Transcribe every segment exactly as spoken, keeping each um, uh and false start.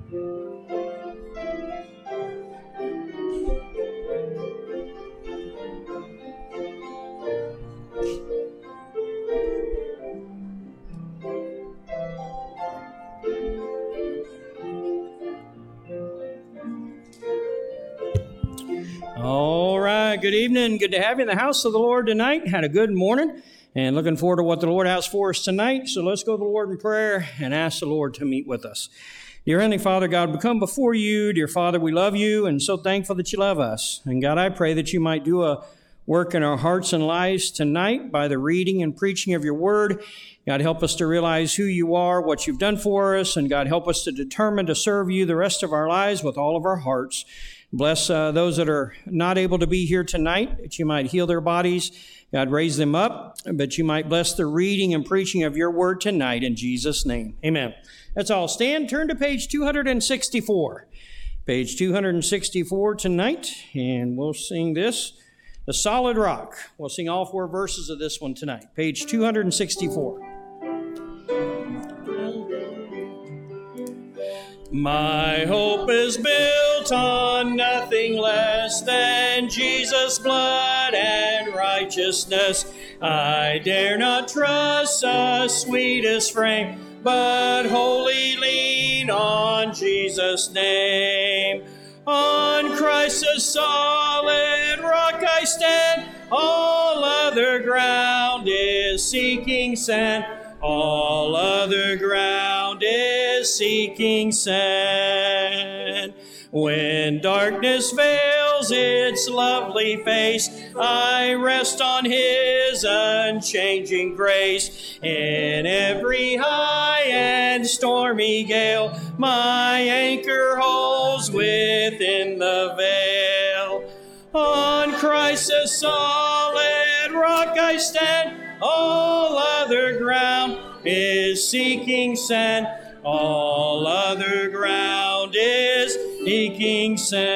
All right, good evening. Good to have you in the house of the Lord tonight. Had a good morning and looking forward to what the Lord has for us tonight. So let's go to the Lord in prayer and ask the Lord to meet with us. Dear Heavenly Father, God, we come before you. Dear Father, we love you and so thankful that you love us. And God, I pray that you might do a work in our hearts and lives tonight by the reading and preaching of your word. God, help us to realize who you are, what you've done for us, and God, help us to determine to serve you the rest of our lives with all of our hearts. Bless uh, those that are not able to be here tonight, that you might heal their bodies. God, raise them up, but you might bless the reading and preaching of your word tonight in Jesus' name. Amen. That's all. Stand, turn to page two hundred sixty-four. Page two hundred sixty-four tonight, and we'll sing this, The Solid Rock. We'll sing all four verses of this one tonight. Page two hundred sixty-four. My hope is built on nothing less than Jesus' blood and righteousness. I dare not trust the sweetest frame, but wholly lean on Jesus' name. On Christ the solid rock I stand, all other ground is seeking sand. All other ground is seeking sand. When darkness veils its lovely face, I rest on his unchanging grace. In every high and stormy gale, my anchor holds within the veil. On Christ the solid rock I stand, all other ground is seeking sand. All other ground is seeking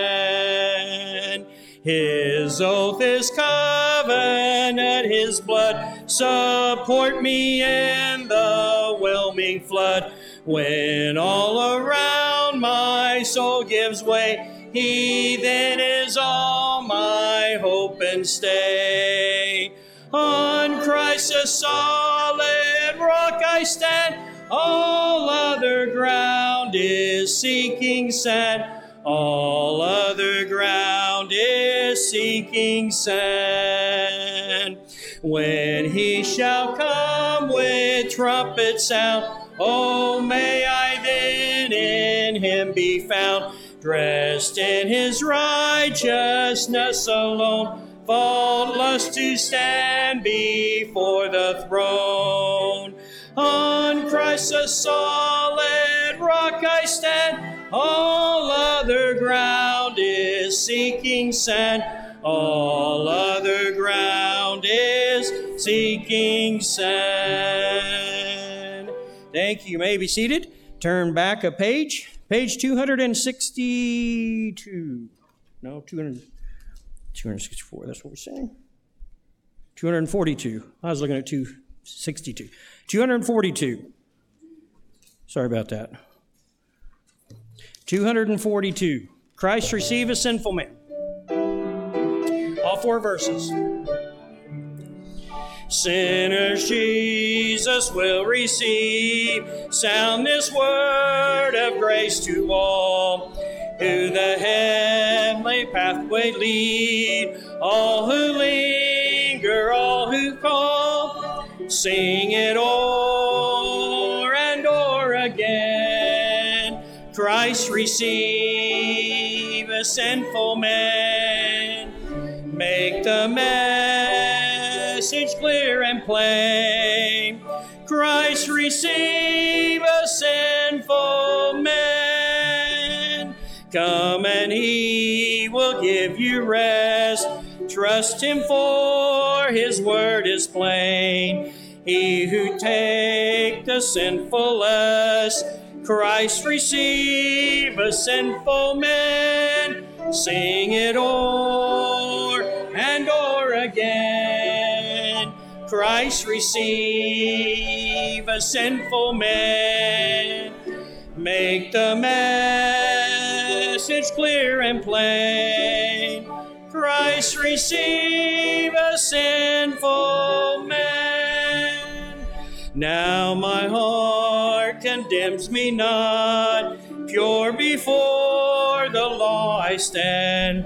sand. His oath is covenant, his blood support me in the whelming flood. When all around my soul gives way, he then is all my hope and stay. On Christ a solid rock I stand, all other ground is seeking sand. All other ground is seeking sand. When he shall come with trumpet sound, oh, may I then in him be found, dressed in his righteousness alone, faultless to stand before the throne. On Christ a solid rock I stand, all other ground is seeking sand. All other ground is seeking sand. Thank you. You may be seated. Turn back a page. Page two hundred sixty-two. No, two hundred, two hundred sixty-four. That's what we're saying. two hundred forty-two. I was looking at two sixty-two. two hundred forty-two. Sorry about that. two hundred forty-two. Christ receive a sinful man. All four verses. Sinners Jesus will receive. Sound this word of grace to all who the heavenly pathway lead. All who linger, all who call, sing it o'er and o'er again. Christ receive a sinful man. Make the message clear and plain. Christ receive a sinful man. Come and he will give you rest. Trust him, for his word is plain. He who take the sinful lust, Christ receive a sinful man. Sing it o'er and o'er again. Christ receive a sinful man. Make the message clear and plain. Christ receive a sinful man. Now my heart condemns me not. Pure before the law I stand.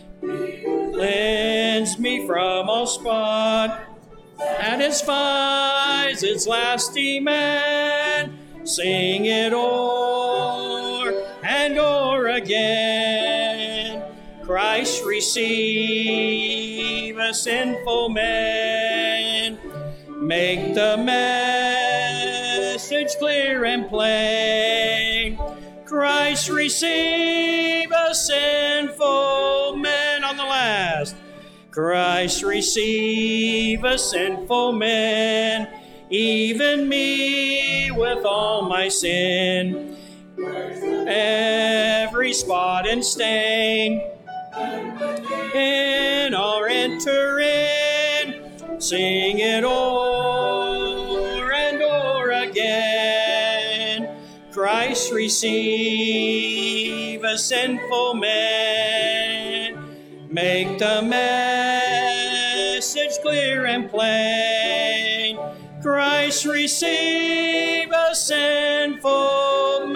Cleanse me from all spot. Satisfies its last demand. Sing it o'er and o'er again. Christ receive a sinful man. Make the message clear and plain. Christ receive a sinful man. On the last. Christ receive a sinful man. Even me with all my sin. Every spot and stain. In or enter in. Sing it o'er and o'er again. Christ receive a sinful man. Make the message clear and plain. Christ receive a sinful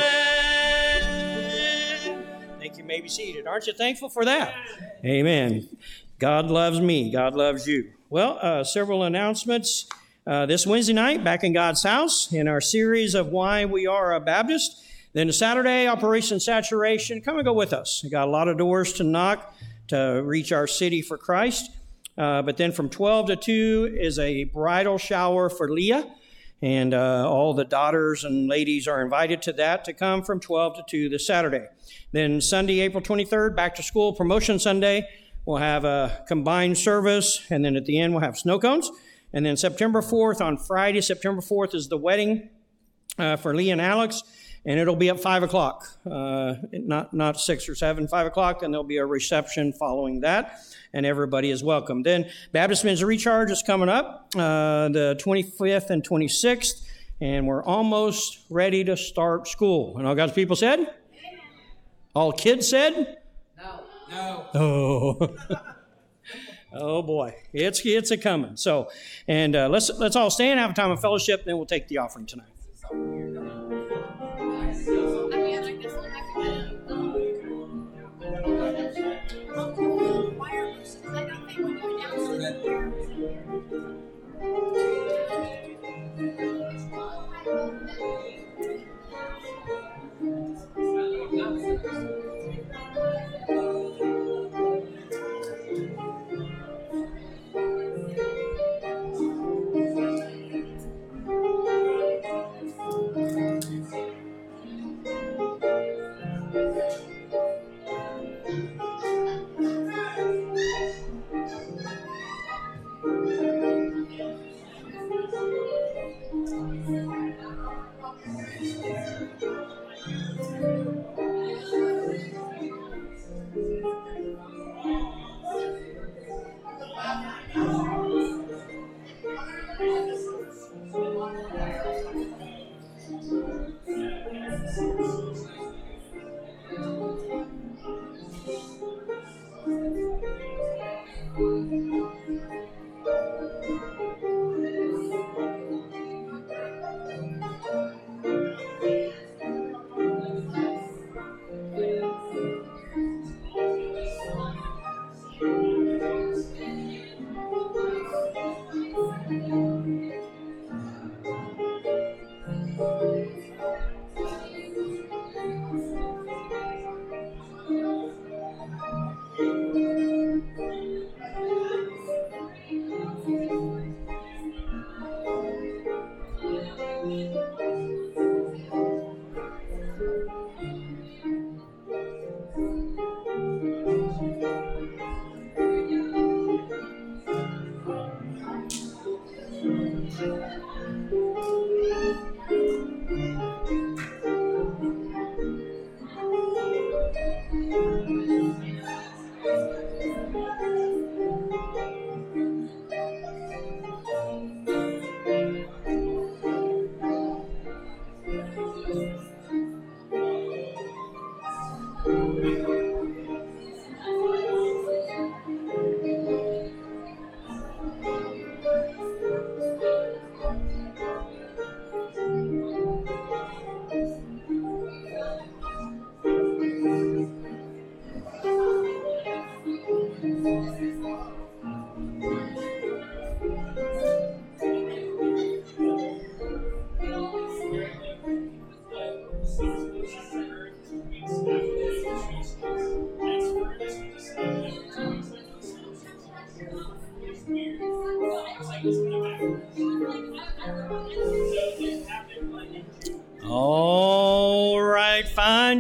man. Thank you. May be seated. Aren't you thankful for that? Amen. God loves me. God loves you. Well, uh, several announcements. Uh, this Wednesday night, back in God's house, in our series of Why We Are a Baptist. Then Saturday, Operation Saturation. Come and go with us. We got a lot of doors to knock to reach our city for Christ. Uh, but then from twelve to two is a bridal shower for Leah. And uh, all the daughters and ladies are invited to that to come from twelve to two this Saturday. Then Sunday, April twenty-third, back to school promotion Sunday. We'll have a combined service. And then at the end, we'll have snow cones. And then September fourth, on Friday, September fourth, is the wedding uh, for Lee and Alex. And it'll be at five o'clock, uh, not not six or seven, five o'clock, and there'll be a reception following that, and everybody is welcome. Then Baptist Men's Recharge is coming up, uh, the twenty-fifth and twenty-sixth, and we're almost ready to start school. And all God's people said? Amen. All kids said? No. No. Oh. Oh boy, it's it's a coming. So, and uh, let's let's all stand, have a time of fellowship, then we'll take the offering tonight.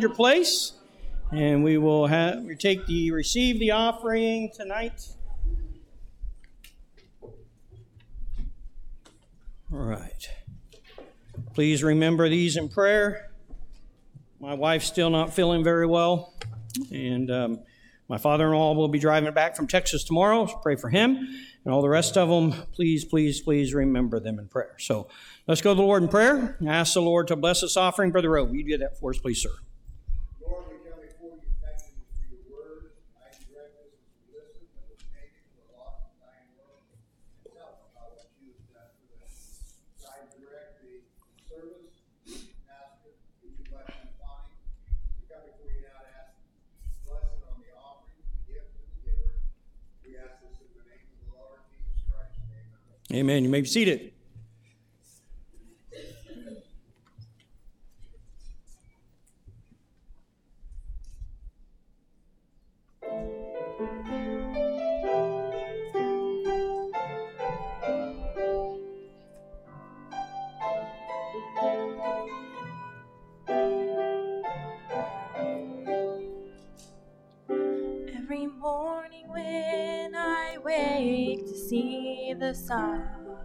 your place, and we will have we take the receive the offering tonight. All right. Please remember these in prayer. My wife's still not feeling very well, and um, my father-in-law will be driving back from Texas tomorrow. So pray for him. And all the rest of them, please, please, please remember them in prayer. So let's go to the Lord in prayer. I ask the Lord to bless this offering. Brother Rowe, will you do that for us, please, sir? Lord, we come before you, thanking you for your word. I direct us as we listen that will take it to the lost and dying world and tell them about what you have done for them. I direct the service, pastor, that you bless him upon him. We come before you now to ask blessing on the offering, the gift, and the giver. We ask this in the name of the Lord Jesus Christ. Amen. Amen. You may be seated. Every morning when I wake to see the sun,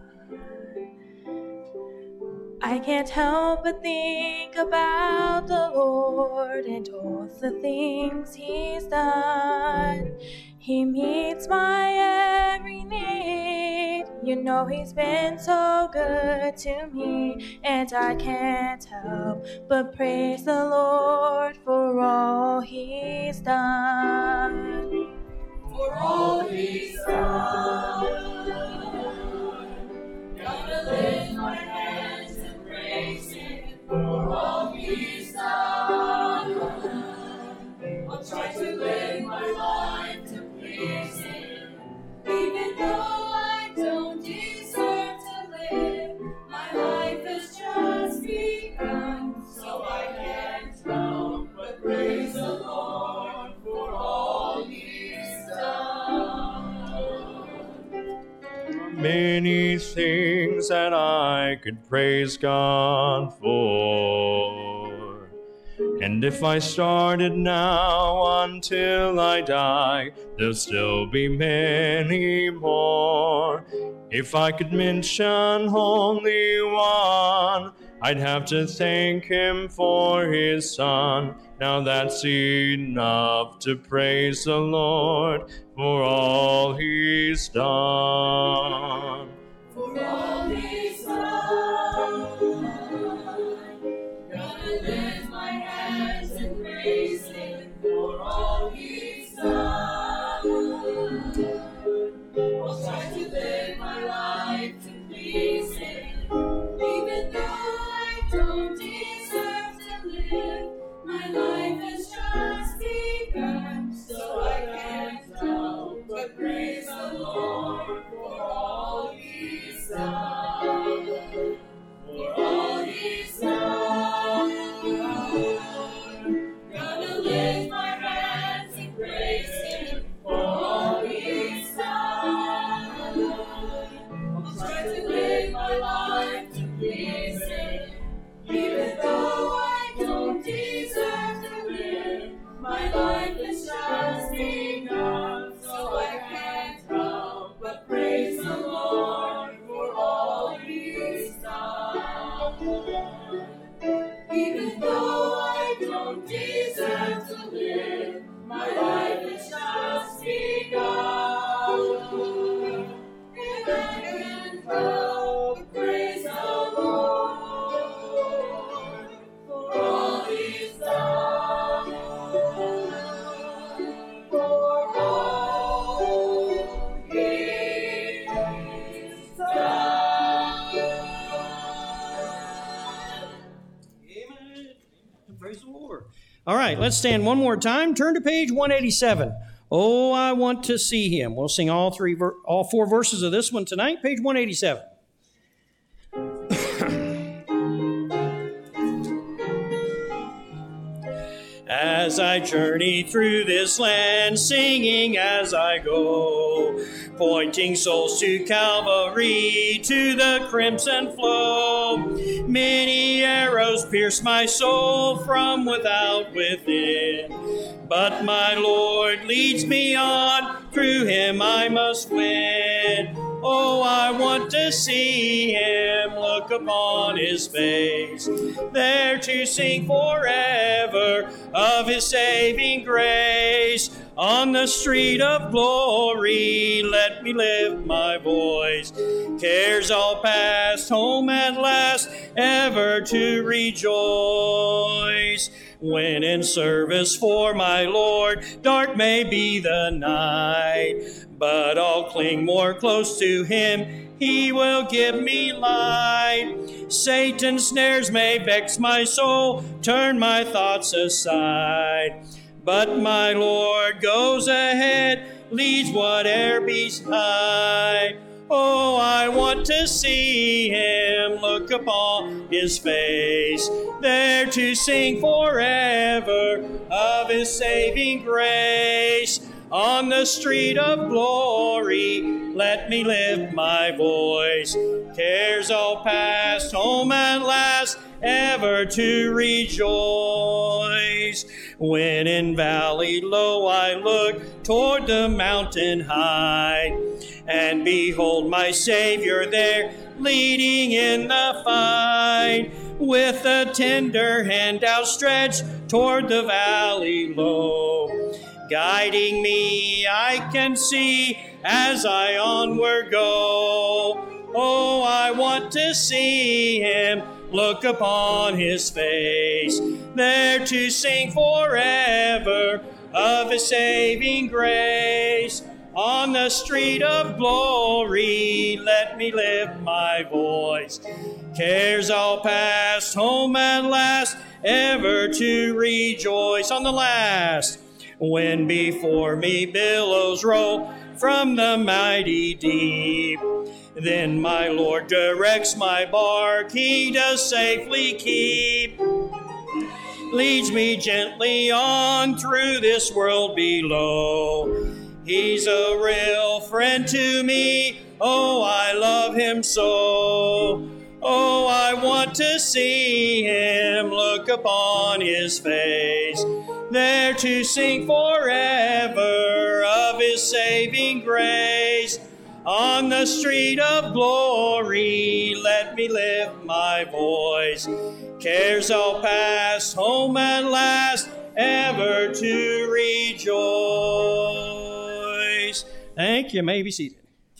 I can't help but think about the Lord and all the things He's done. He meets my every need. You know He's been so good to me, and I can't help but praise the Lord for all He's done. For all He's done, gonna lift my hands and praise Him for all He's done. I'll try to live my life to please Him, even though I don't deserve to live. My life has just begun, so I can't help but praise the Lord for all He's done. Many things that I could praise God for, and if I started now until I die, there'll still be many more. If I could mention only one, I'd have to thank Him for His Son. Now that's enough to praise the Lord for all He's done. For all He's done, gonna lift my hands and praise Him for all He's done. I'll try to live my life to please Him, even though I don't deserve to live. My life has just begun, so I can't help but praise the Lord for all He's done. For all He's done, gonna lift my hands and praise Him for all He's done. I'll try to live my life to please Him, even though I don't deserve to live. My life has just begun, so I can't help but praise the Lord for all He's done. Even though I don't deserve to live, my life has just begun, and I can't help but praise the Lord for all He's done. For all He's done. Amen. Praise the Lord. All right, let's stand one more time. Turn to page one eighty-seven. Oh, I want to see Him. We'll sing all three, ver- all four verses of this one tonight. Page one eighty-seven. as I journey through this land, singing as I go, pointing souls to Calvary, to the crimson flow. Many arrows pierce my soul from without within, but my Lord leads me on, through him I must win. Oh, I want to see him, look upon his face, there to sing forever of his saving grace. On the street of glory, let me lift my voice. Cares all past, home at last, ever to rejoice. When in service for my Lord, dark may be the night, but I'll cling more close to him, he will give me light. Satan's snares may vex my soul, turn my thoughts aside, but my Lord goes ahead, leads whate'er beside. Oh, I want to see him, look upon his face, there to sing forever of his saving grace. On the street of glory, let me lift my voice. Cares all past, home at last, ever to rejoice. When in valley low I look toward the mountain high, and behold my Savior there, leading in the fight, with a tender hand outstretched toward the valley low. Guiding me, I can see as I onward go. Oh, I want to see him, look upon his face, there to sing forever of his saving grace. On the street of glory, let me lift my voice. Cares all past, home at last, ever to rejoice. On the last, when before me billows roll from the mighty deep, then my Lord directs my bark, he does safely keep. Leads me gently on through this world below. He's a real friend to me, oh, I love him so. Oh, I want to see him, look upon his face, there to sing forever of his saving grace. On the street of glory, let me lift my voice. Cares all past, home at last, ever to rejoice. Thank you. May be seated.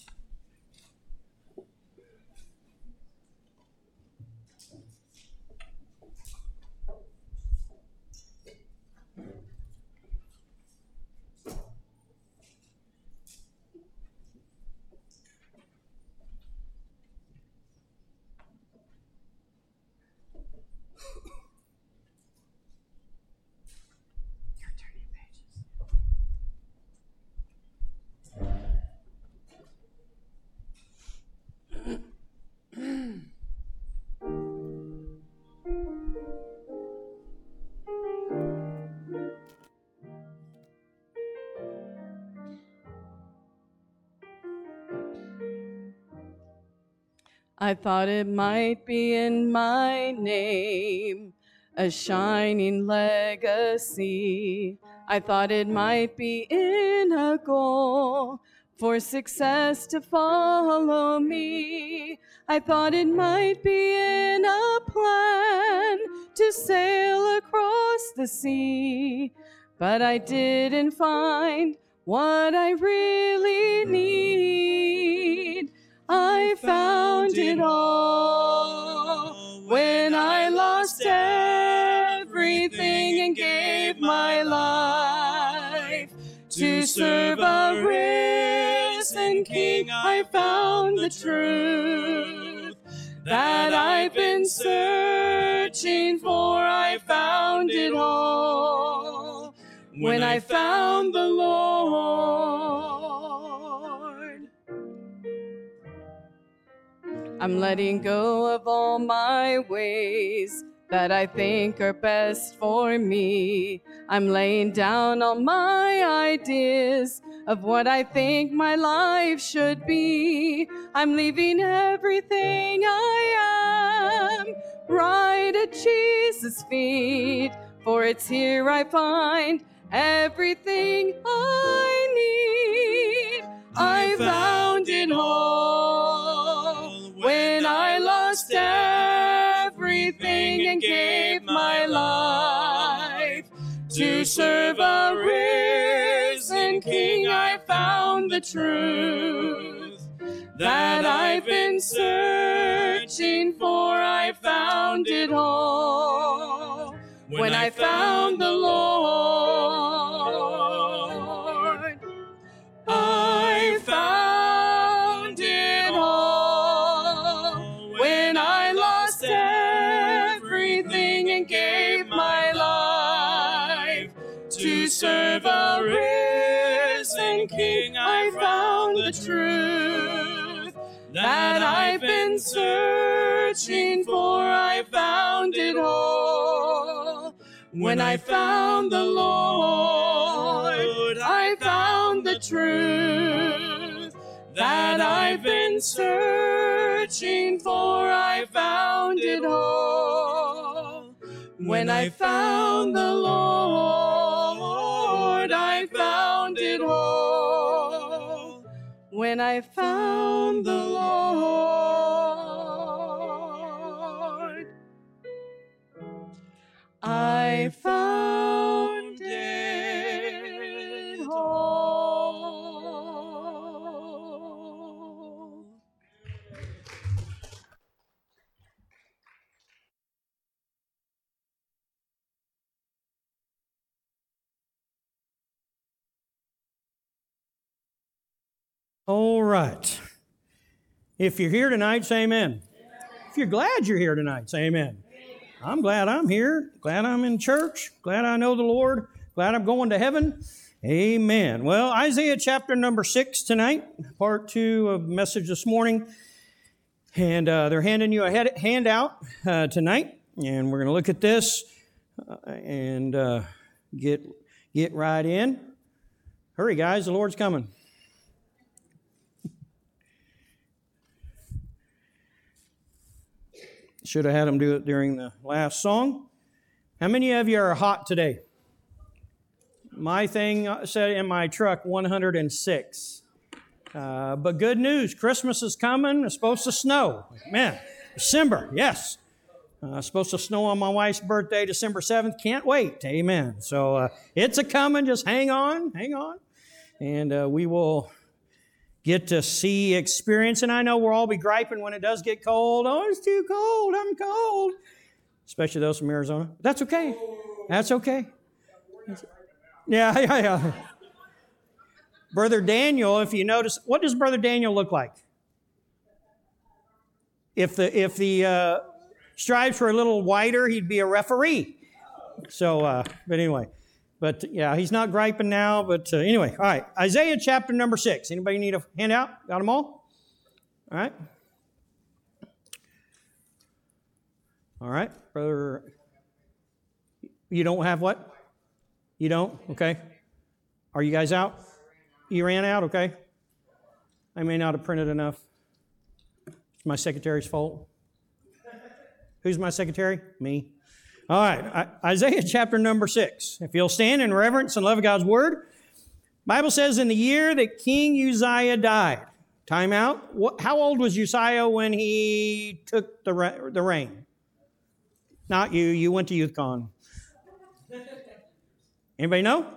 I thought it might be in my name, a shining legacy. I thought it might be in a goal for success to follow me. I thought it might be in a plan to sail across the sea, but I didn't find what I really need. I found it all when I lost everything and gave my life to serve a risen King. I found the truth that I've been searching for. I found it all when I found the Lord. I'm letting go of all my ways, that I think are best for me. I'm laying down all my ideas of what I think my life should be. I'm leaving everything I am right at Jesus' feet, for it's here I find everything I need. I found it all when I lost everything and gave my life to serve a risen King. I found the truth that I've been searching for. I found it all when I found the Lord. I found it all when I lost everything and gave my life to serve a risen King. I found the truth that I've been searching for. I found it all when I found the Lord. I found the truth that I've been searching for. I found it all when I found the Lord. I found it all when I found the Lord. I found it all. All right. If you're here tonight, say amen. If you're glad you're here tonight, say amen. I'm glad I'm here. Glad I'm in church. Glad I know the Lord. Glad I'm going to heaven. Amen. Well, Isaiah chapter number six tonight, part two of the message this morning. And uh, they're handing you a head, handout uh, tonight. And we're going to look at this uh, and uh, get, get right in. Hurry, guys. The Lord's coming. Should have had them do it during the last song. How many of you are hot today? My thing said in my truck, one hundred six. Uh, but good news, Christmas is coming. It's supposed to snow. Man, December, yes. Uh, it's supposed to snow on my wife's birthday, December seventh. Can't wait. Amen. So uh, it's a coming. Just hang on, hang on. And uh, we will get to see, experience, and I know we'll all be griping when it does get cold. Oh, it's too cold, I'm cold. Especially those from Arizona. That's okay. That's okay. Yeah, yeah, yeah. Brother Daniel, if you notice, what does Brother Daniel look like? If the if the uh, stripes were a little wider, he'd be a referee. So, uh, but anyway. But yeah, he's not griping now, but uh, anyway. All right, Isaiah chapter number six. Anybody need a handout? Got them all? All right. All right, brother. You don't have what? You don't? Okay. Are you guys out? You ran out? Okay. I may not have printed enough. It's my secretary's fault. Who's my secretary? Me. All right, Isaiah chapter number six. If you'll stand in reverence and love of God's word. Bible says in the year that King Uzziah died. Time out. What, how old was Uzziah when he took the, the reign? Not you. You went to YouthCon. Anybody know?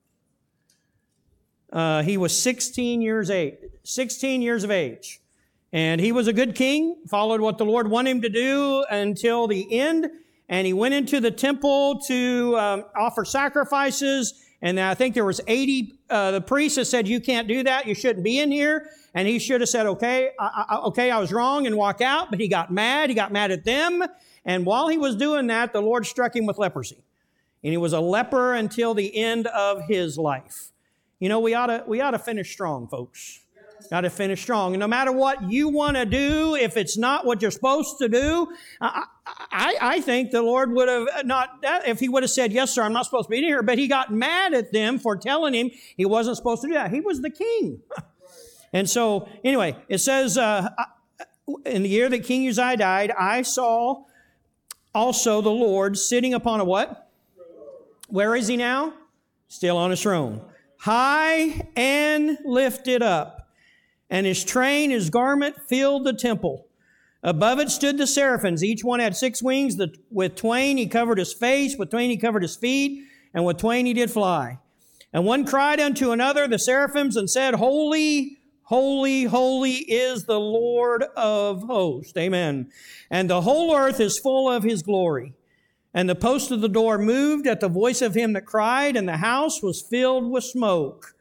Uh, he was sixteen years age. sixteen years of age. And he was a good king, followed what the Lord wanted him to do until the end. And he went into the temple to um, offer sacrifices. And I think there was eighty, uh, the priest that said, you can't do that. You shouldn't be in here. And he should have said, okay, I, I, okay, I was wrong and walk out. But he got mad. He got mad at them. And while he was doing that, the Lord struck him with leprosy. And he was a leper until the end of his life. You know, we ought to, we ought to finish strong, folks. Got to finish strong. And no matter what you want to do, if it's not what you're supposed to do, I, I, I think the Lord would have not, if he would have said, yes, sir, I'm not supposed to be in here, but he got mad at them for telling him he wasn't supposed to do that. He was the king. And so, anyway, it says, uh, in the year that King Uzziah died, I saw also the Lord sitting upon a what? Where is he now? Still on his throne. High and lifted up. And his train, his garment, filled the temple. Above it stood the seraphims. Each one had six wings. The, with twain he covered his face, with twain he covered his feet, and with twain he did fly. And one cried unto another, the seraphims, and said, Holy, holy, holy is the Lord of hosts. Amen. And the whole earth is full of his glory. And the post of the door moved at the voice of him that cried, and the house was filled with smoke.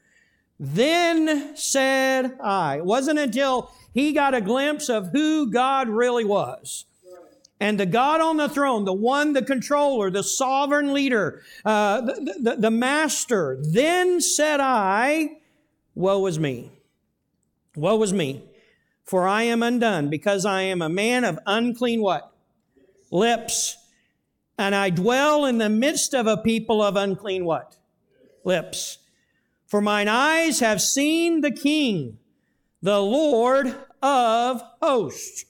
Then said I. It wasn't until he got a glimpse of who God really was. And the God on the throne, the one, the controller, the sovereign leader, uh, the, the, the master. Then said I, woe is me. Woe is me. For I am undone, because I am a man of unclean what? Lips. And I dwell in the midst of a people of unclean what? Lips. For mine eyes have seen the King, the Lord of hosts.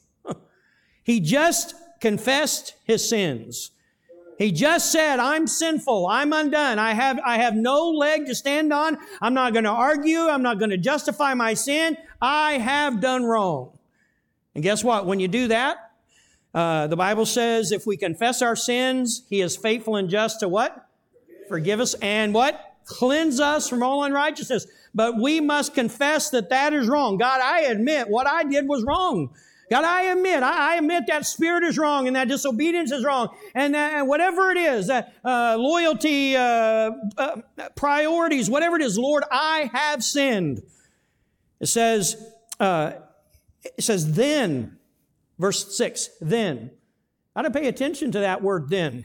He just confessed his sins. He just said, I'm sinful. I'm undone. I have, I have no leg to stand on. I'm not going to argue. I'm not going to justify my sin. I have done wrong. And guess what? When you do that, uh, the Bible says if we confess our sins, he is faithful and just to what? Forgive us and what? Cleanse us from all unrighteousness. But we must confess that that is wrong. God, I admit what I did was wrong. God, I admit, I, I admit that spirit is wrong and that disobedience is wrong. And uh, whatever it is, uh, uh, loyalty, uh, uh, priorities, whatever it is, Lord, I have sinned. It says, uh, it says, then, verse six, then. I got to pay attention to that word, then.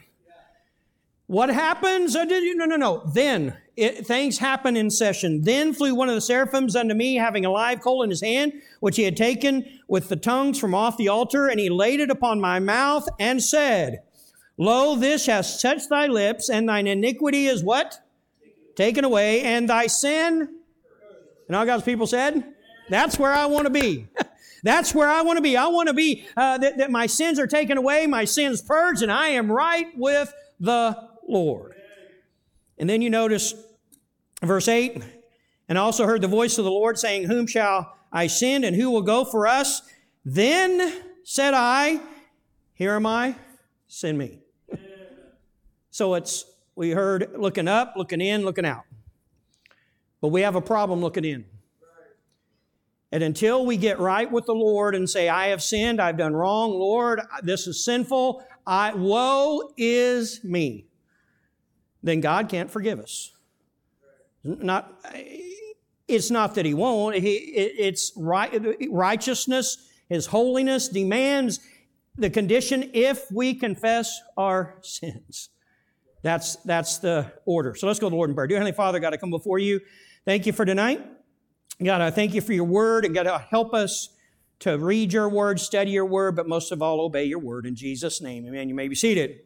What happens? Uh, did you? No, no, no. Then it, things happen in session. Then flew one of the seraphims unto me, having a live coal in his hand, which he had taken with the tongues from off the altar, and he laid it upon my mouth and said, Lo, this has touched thy lips, and thine iniquity is what? Taken away, and thy sin. And all God's people said, that's where I want to be. That's where I want to be. I want to be uh, that, that my sins are taken away, my sins purged, and I am right with the Lord. And then you notice verse eight, and also heard the voice of the Lord saying, Whom shall I send, and who will go for us? Then said I, Here am I, send me. So it's, we heard looking up, looking in, looking out. But we have a problem looking in. And until we get right with the Lord and say, I have sinned, I've done wrong, Lord, this is sinful, I, woe is me, then God can't forgive us. Not, it's not that he won't. He, it, it's right, righteousness, his holiness demands the condition if we confess our sins. That's, that's the order. So let's go to the Lord in prayer. Dear Heavenly Father, God, I come before you. Thank you for tonight. God, I thank you for your word, and God, help us to read your word, study your word, but most of all, obey your word. In Jesus' name, amen. You may be seated.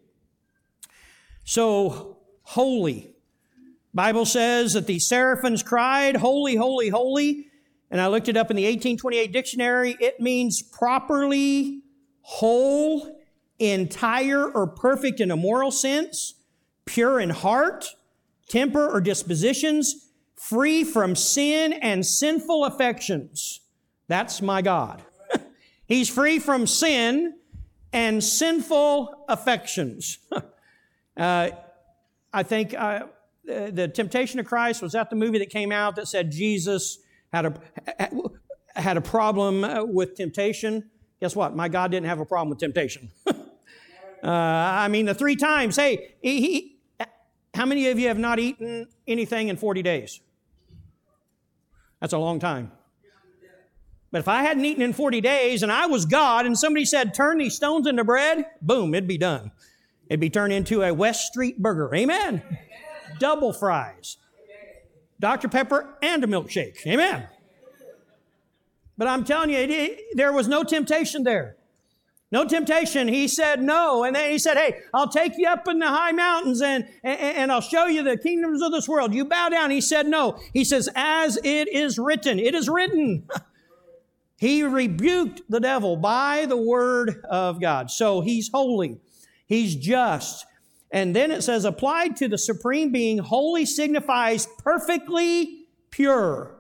So, holy. Bible says that the seraphims cried, holy, holy, holy. And I looked it up in the eighteen twenty-eight dictionary. It means properly whole, entire, or perfect in a moral sense, pure in heart, temper, or dispositions, free from sin and sinful affections. That's my God. He's free from sin and sinful affections. uh, I think uh, the Temptation of Christ, was that the movie that came out that said Jesus had a had a problem with temptation? Guess what? My God didn't have a problem with temptation. uh, I mean, the three times. Hey, he, he, how many of you have not eaten anything in forty days? That's a long time. But if I hadn't eaten in forty days and I was God and somebody said, turn these stones into bread, boom, it'd be done. It'd be turned into a West Street burger. Amen. Amen. Double fries. Doctor Pepper and a milkshake. Amen. But I'm telling you, it, it, there was no temptation there. No temptation. He said no. And then he said, hey, I'll take you up in the high mountains and, and, and I'll show you the kingdoms of this world. You bow down. He said no. He says, as it is written. It is written. He rebuked the devil by the word of God. So he's holy. He's just. And then it says, applied to the supreme being, holy signifies perfectly pure.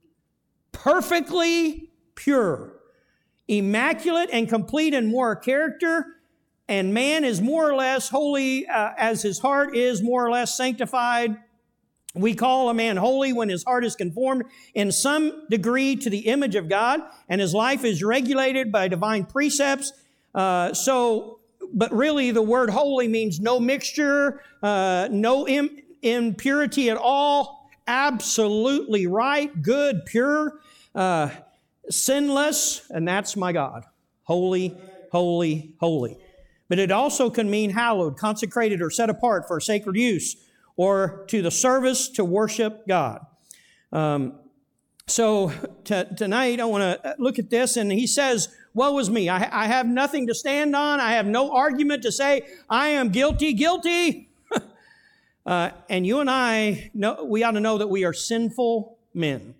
Perfectly pure. Immaculate and complete in moral character, and man is more or less holy uh, as his heart is more or less sanctified. We call a man holy when his heart is conformed in some degree to the image of God, and his life is regulated by divine precepts. Uh, so, but really the word holy means no mixture, uh, no im- impurity at all, absolutely right, good, pure, uh, sinless, and that's my God. Holy, holy, holy. But it also can mean hallowed, consecrated, or set apart for sacred use, or to the service to worship God. Um, so t- tonight I want to look at this, and he says, woe is me. I, I have nothing to stand on. I have no argument to say I am guilty, guilty. uh, and you and I, know, we ought to know that we are sinful men.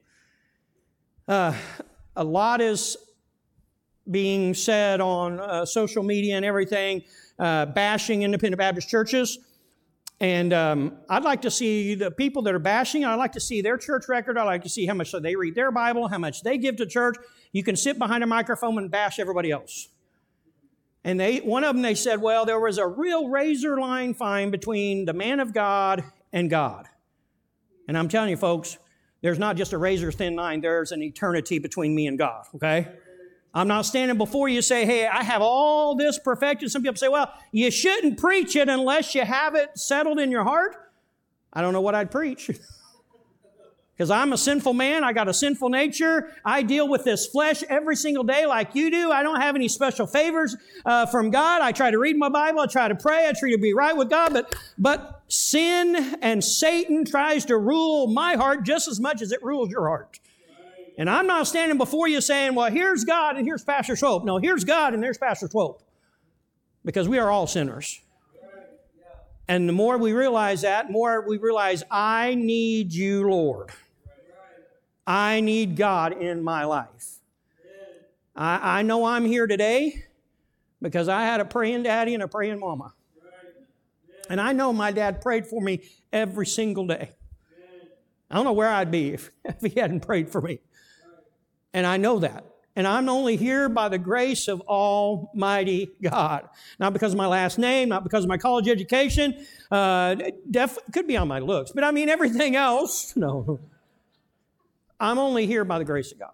Uh, A lot is being said on uh, social media and everything, uh, bashing independent Baptist churches. And um, I'd like to see the people that are bashing, I'd like to see their church record. I'd like to see how much they read their Bible, how much they give to church. You can sit behind a microphone and bash everybody else. And they, one of them, they said, well, there was a real razor line fine between the man of God and God. And I'm telling you, folks, there's not just a razor-thin line. There's an eternity between me and God, okay? I'm not standing before you and say, hey, I have all this perfected. Some people say, well, you shouldn't preach it unless you have it settled in your heart. I don't know what I'd preach. Because I'm a sinful man. I got a sinful nature. I deal with this flesh every single day like you do. I don't have any special favors uh, from God. I try to read my Bible. I try to pray. I try to be right with God. But, but sin and Satan tries to rule my heart just as much as it rules your heart. And I'm not standing before you saying, well, here's God and here's Pastor Swope. No, here's God and there's Pastor Swope. Because we are all sinners. And the more we realize that, the more we realize, I need you, Lord. I need God in my life. I, I know I'm here today because I had a praying daddy and a praying mama. And I know my dad prayed for me every single day. I don't know where I'd be if, if he hadn't prayed for me. And I know that. And I'm only here by the grace of Almighty God. Not because of my last name, not because of my college education. Uh, def- could be on my looks. But I mean everything else. No. I'm only here by the grace of God.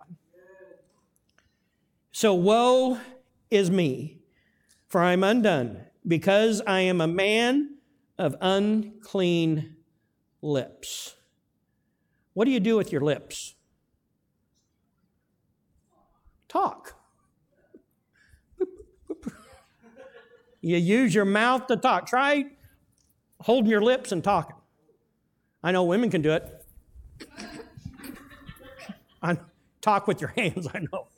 So woe is me, for I am undone, because I am a man of unclean lips. What do you do with your lips? Talk. You use your mouth to talk. Try holding your lips and talking. I know women can do it. I talk with your hands, I know.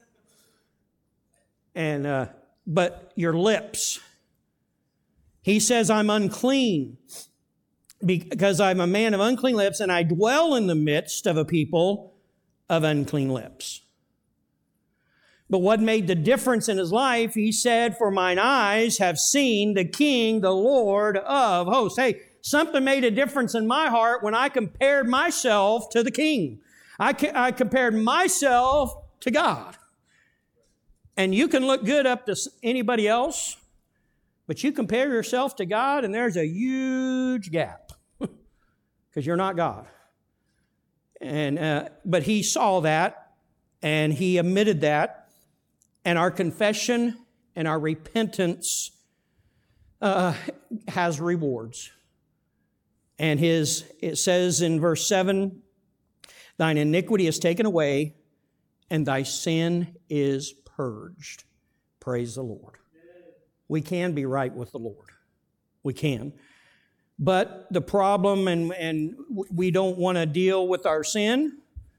And uh, but your lips. He says, I'm unclean because I'm a man of unclean lips, and I dwell in the midst of a people of unclean lips. But what made the difference in his life, he said, for mine eyes have seen the King, the Lord of hosts. Hey, something made a difference in my heart when I compared myself to the King. I, I compared myself to God. And you can look good up to anybody else, but you compare yourself to God, and there's a huge gap because you're not God. And uh, but he saw that, and he admitted that, and our confession and our repentance uh, has rewards. And his it says in verse seven, thine iniquity is taken away, and thy sin is purged. Praise the Lord. We can be right with the Lord. We can. But the problem, and, and we don't want to deal with our sin,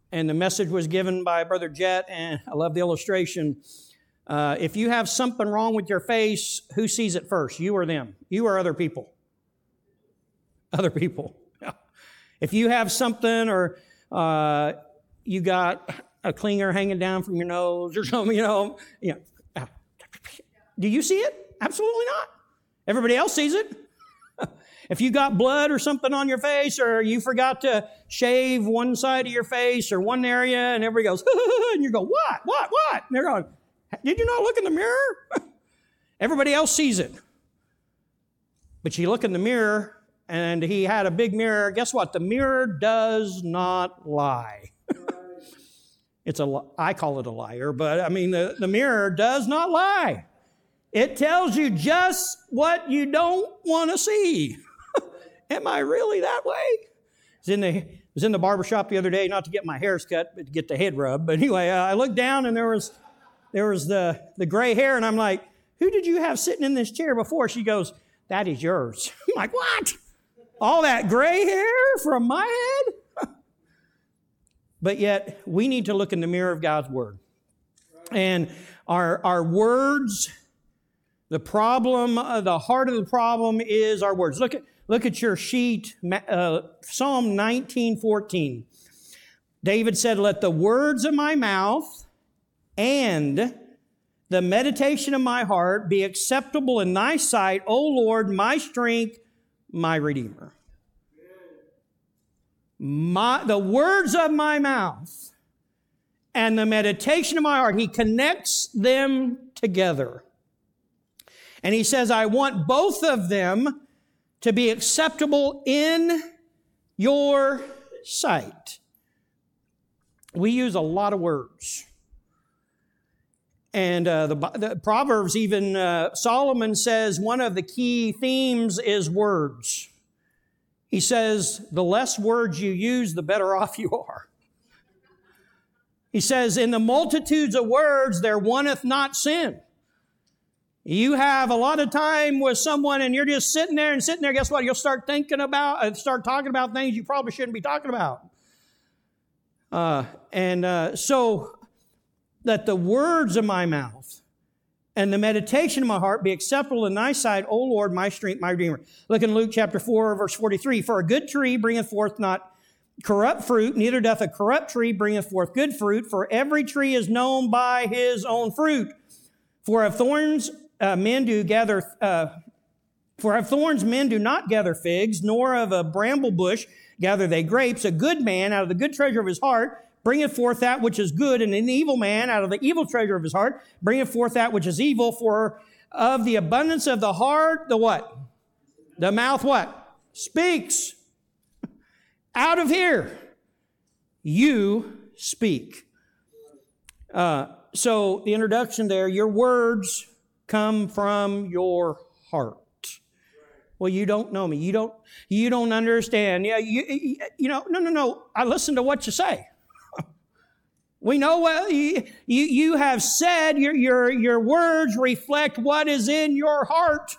and the message was given by Brother Jet, and I love the illustration. Uh, if you have something wrong with your face, who sees it first, you or them? You or other people? Other people. If you have something, or uh, you got a clinger hanging down from your nose or something, you know, you know, do you see it? Absolutely not. Everybody else sees it. If you got blood or something on your face, or you forgot to shave one side of your face or one area, and everybody goes, and you go, what, what, what? And they're going, did you not look in the mirror? Everybody else sees it. But you look in the mirror, and he had a big mirror. Guess what? The mirror does not lie. It's a, I call it a liar, but I mean, the, the mirror does not lie. It tells you just what you don't want to see. Am I really that way? I was in the, was in the barbershop the other day, not to get my hairs cut, but to get the head rubbed. But anyway, uh, I looked down, and there was there was the, the gray hair, and I'm like, who did you have sitting in this chair before? She goes, that is yours. I'm like, what? All that gray hair from my head? But yet, we need to look in the mirror of God's Word. And our, our words, the problem, uh, the heart of the problem is our words. Look at, look at your sheet, uh, Psalm nineteen fourteen. David said, let the words of my mouth and the meditation of my heart be acceptable in thy sight, O Lord, my strength, my Redeemer. My, the words of my mouth and the meditation of my heart, he connects them together. And he says, I want both of them to be acceptable in your sight. We use a lot of words. And uh, the, the Proverbs, even uh, Solomon says one of the key themes is words. He says, the less words you use, the better off you are. He says, in the multitudes of words, there wanteth not sin. You have a lot of time with someone and you're just sitting there and sitting there. Guess what? You'll start thinking about, uh, start talking about things you probably shouldn't be talking about. Uh, and uh, so that the words of my mouth and the meditation of my heart be acceptable in thy sight, O Lord, my strength, my Redeemer. Look in Luke chapter four, verse forty-three. For a good tree bringeth forth not corrupt fruit, neither doth a corrupt tree bringeth forth good fruit. For every tree is known by his own fruit. For of thorns uh, men do gather, uh, for of thorns men do not gather figs, nor of a bramble bush gather they grapes. A good man out of the good treasure of his heart bringeth forth that which is good, and an evil man out of the evil treasure of his heart bringeth forth that which is evil. For of the abundance of the heart, the what? The mouth what? Speaks. Out of here, you speak. Uh, so the introduction there, your words come from your heart. Well, you don't know me. You don't, you don't understand. Yeah, you, you know, no, no, no. I listen to what you say. We know what you, you, you have said. Your, your, your words reflect what is in your heart.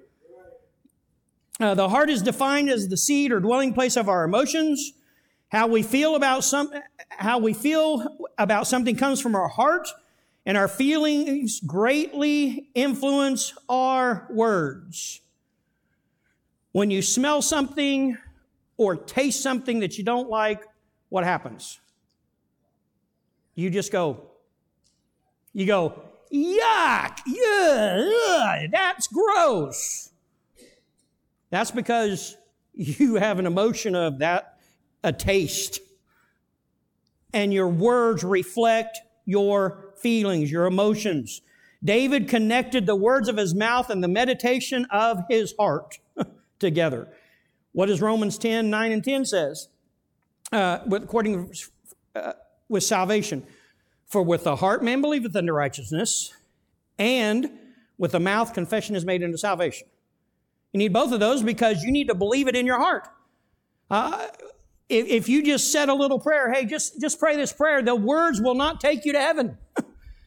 uh, the heart is defined as the seat or dwelling place of our emotions. How we feel about some, how we feel about something comes from our heart, and our feelings greatly influence our words. When you smell something or taste something that you don't like, what happens? You just go, you go, yuck, yeah, that's gross. That's because you have an emotion of that, a taste. And your words reflect your feelings, your emotions. David connected the words of his mouth and the meditation of his heart together. What does Romans ten, nine and ten says? Uh, according to uh, with salvation. For with the heart man believeth unto righteousness, and with the mouth confession is made unto salvation. You need both of those because you need to believe it in your heart. Uh, if, if you just said a little prayer, hey, just, just pray this prayer, the words will not take you to heaven.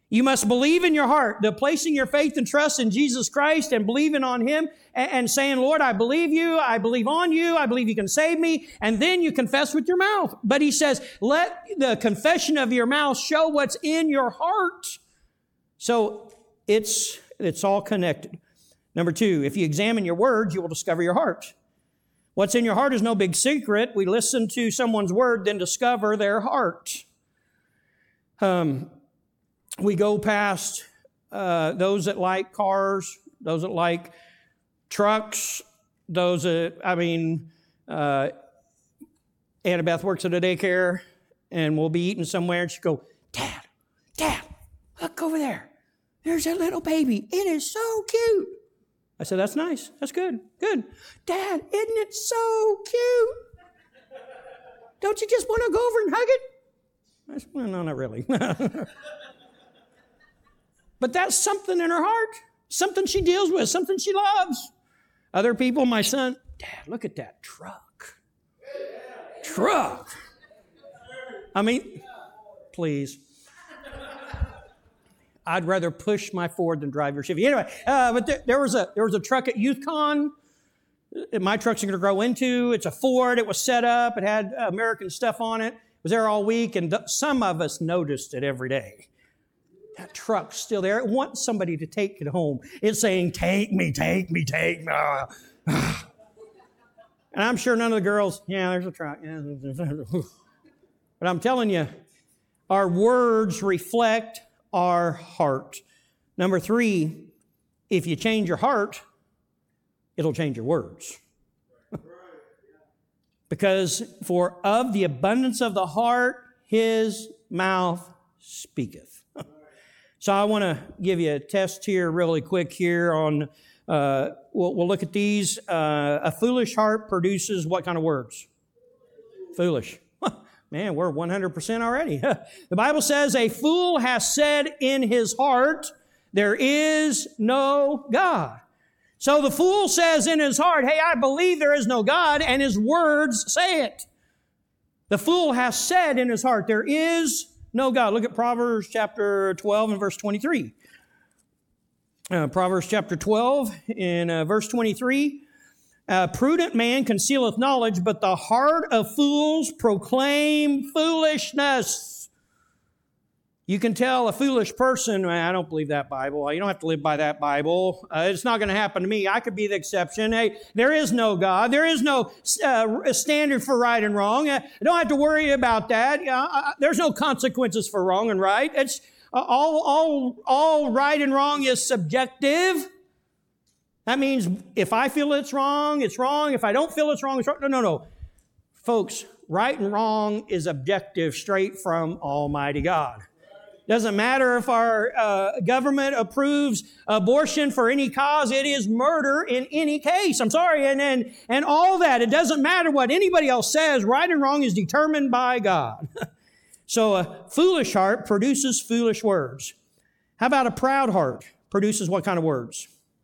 You must believe in your heart, the placing your faith and trust in Jesus Christ and believing on Him and, and saying, Lord, I believe you, I believe on you, I believe you can save me, and then you confess with your mouth. But he says, let the confession of your mouth show what's in your heart. So it's, it's all connected. Number two, if you examine your words, you will discover your heart. What's in your heart is no big secret. We listen to someone's word, then discover their heart. Um, we go past uh, those that like cars, those that like trucks, those that, I mean, uh, Annabeth works at a daycare, and we'll be eating somewhere, and she'll go, Dad, Dad, look over there. There's that little baby. It is so cute. I said, that's nice. That's good. Good. Dad, isn't it so cute? Don't you just want to go over and hug it? I said, well, no, not really. But that's something in her heart, something she deals with, something she loves. Other people, my son, Dad, look at that truck. Truck. I mean, please. I'd rather push my Ford than drive your Chevy. Anyway, uh, but there, there was a there was a truck at YouthCon. My truck's going to grow into. It's a Ford. It was set up. It had American stuff on it. It was there all week, and th- some of us noticed it every day. That truck's still there. It wants somebody to take it home. It's saying, take me, take me, take me. And I'm sure none of the girls, yeah, there's a truck. Yeah. But I'm telling you, our words reflect our heart. Number three, if you change your heart, it'll change your words. Because for of the abundance of the heart, his mouth speaketh. So I want to give you a test here really quick here on, uh, we'll, we'll look at these. Uh, a foolish heart produces what kind of words? Foolish. Man, we're one hundred percent already. The Bible says, a fool has said in his heart, there is no God. So the fool says in his heart, hey, I believe there is no God, and his words say it. The fool has said in his heart, there is no God. Look at Proverbs chapter twelve and verse twenty-three. Uh, Proverbs chapter twelve in uh, verse twenty-three. A prudent man concealeth knowledge, but the heart of fools proclaim foolishness. You can tell a foolish person, I don't believe that Bible. You don't have to live by that Bible. Uh, it's not going to happen to me. I could be the exception. Hey, there is no God. There is no uh, standard for right and wrong. Uh, I don't have to worry about that. Uh, uh, there's no consequences for wrong and right. It's uh, all, all, all right and wrong is subjective. That means if I feel it's wrong, it's wrong. If I don't feel it's wrong, it's wrong. No, no, no. Folks, right and wrong is objective, straight from Almighty God. Doesn't matter if our uh, government approves abortion for any cause. It is murder in any case. I'm sorry. And, and, and all that. It doesn't matter what anybody else says. Right and wrong is determined by God. So a foolish heart produces foolish words. How about a proud heart produces what kind of words?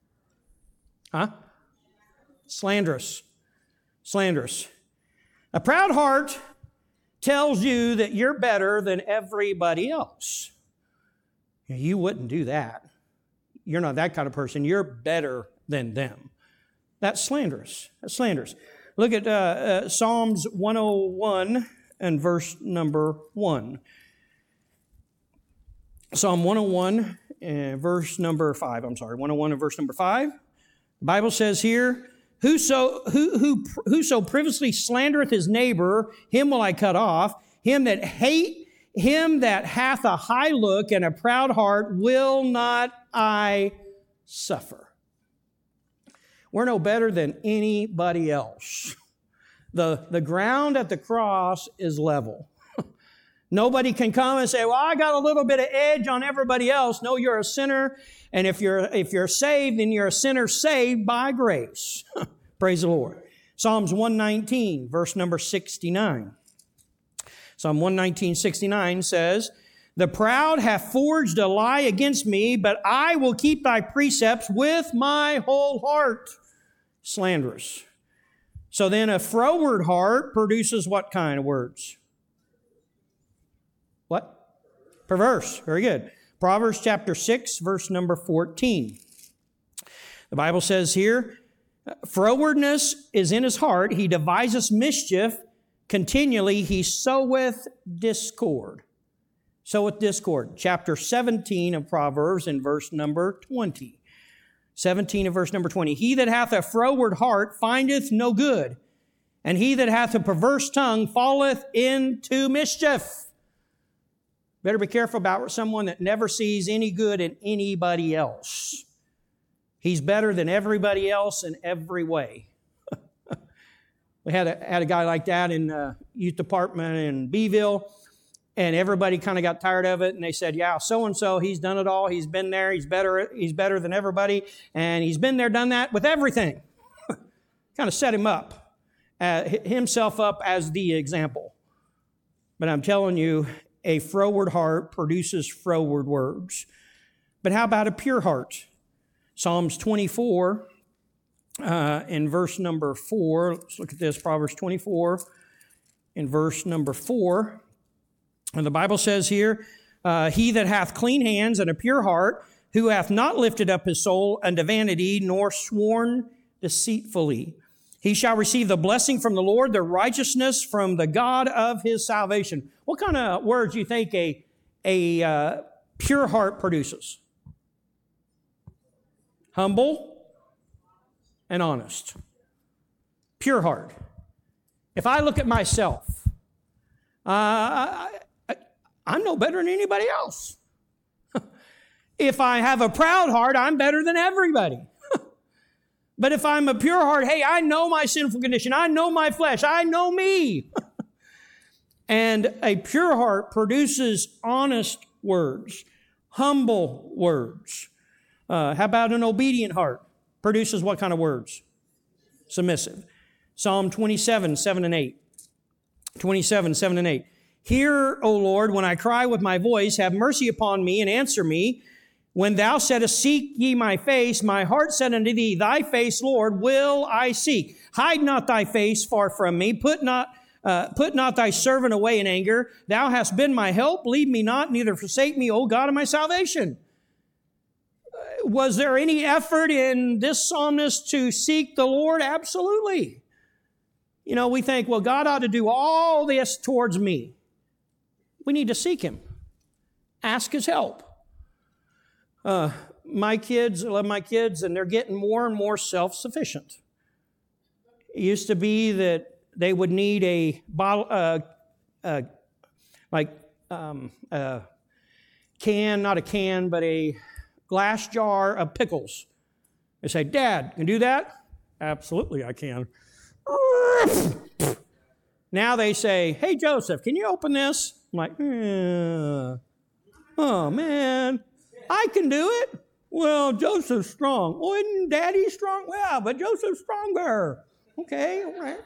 Huh? Slanderous. Slanderous. A proud heart tells you that you're better than everybody else. You wouldn't do that. You're not that kind of person. You're better than them. That's slanderous. That's slanderous. Look at uh, uh, Psalms one oh one and verse number one. Psalm one oh one and verse number five. I'm sorry, one oh one and verse number five. The Bible says here, Whoso, who, who, whoso previously slandereth his neighbor, him will I cut off. Him that hate, him that hath a high look and a proud heart will not I suffer. We're no better than anybody else. The, the ground at the cross is level. Nobody can come and say, well, I got a little bit of edge on everybody else. No, you're a sinner. And if you're, if you're saved, then you're a sinner saved by grace. Praise the Lord. Psalms one nineteen, verse number sixty-nine. Psalm one nineteen, sixty-nine says, the proud have forged a lie against me, but I will keep thy precepts with my whole heart. Slanderous. So then a froward heart produces what kind of words? What? Perverse. Very good. Proverbs chapter six, verse number fourteen. The Bible says here, frowardness is in his heart. He deviseth mischief. Continually he soweth discord. Soweth discord. Chapter seventeen of Proverbs in verse number twenty. seventeen of verse number twenty. He that hath a froward heart findeth no good, and he that hath a perverse tongue falleth into mischief. Better be careful about someone that never sees any good in anybody else. He's better than everybody else in every way. We had a, had a guy like that in the youth department in Beeville, and everybody kind of got tired of it, and they said, yeah, so-and-so, he's done it all. He's been there. He's better, he's better than everybody, and he's been there, done that with everything. Kind of set him up, uh, himself up as the example. But I'm telling you, a froward heart produces froward words. But how about a pure heart? Psalms twenty-four, uh, in verse number four. Let's look at this, Proverbs twenty-four, in verse number four. And the Bible says here, uh, he that hath clean hands and a pure heart, who hath not lifted up his soul unto vanity, nor sworn deceitfully, he shall receive the blessing from the Lord, the righteousness from the God of his salvation. What kind of words do you think a, a uh, pure heart produces? Humble and honest. Pure heart. If I look at myself, uh, I, I, I'm no better than anybody else. If I have a proud heart, I'm better than everybody. But if I'm a pure heart, hey, I know my sinful condition. I know my flesh. I know me. And a pure heart produces honest words, humble words. Uh, how about an obedient heart? Produces what kind of words? Submissive. Psalm twenty-seven, seven and eight. twenty-seven, seven and eight. Hear, O Lord, when I cry with my voice, have mercy upon me and answer me. When thou saidst, seek ye my face, my heart said unto thee, thy face, Lord, will I seek. Hide not thy face far from me. Put not, uh, put not thy servant away in anger. Thou hast been my help. Leave me not, neither forsake me, O God of my salvation. Uh, was there any effort in this psalmist to seek the Lord? Absolutely. You know, we think, well, God ought to do all this towards me. We need to seek Him. Ask His help. Uh, my kids, I love my kids, and they're getting more and more self-sufficient. It used to be that they would need a bottle, uh, uh, like um, a can, not a can, but a glass jar of pickles. They say, Dad, can you do that? Absolutely, I can. Now they say, hey, Joseph, can you open this? I'm like, eh. Oh, man. I can do it. Well, Joseph's strong. Well, isn't Daddy strong? Well, but Joseph's stronger. Okay, all right.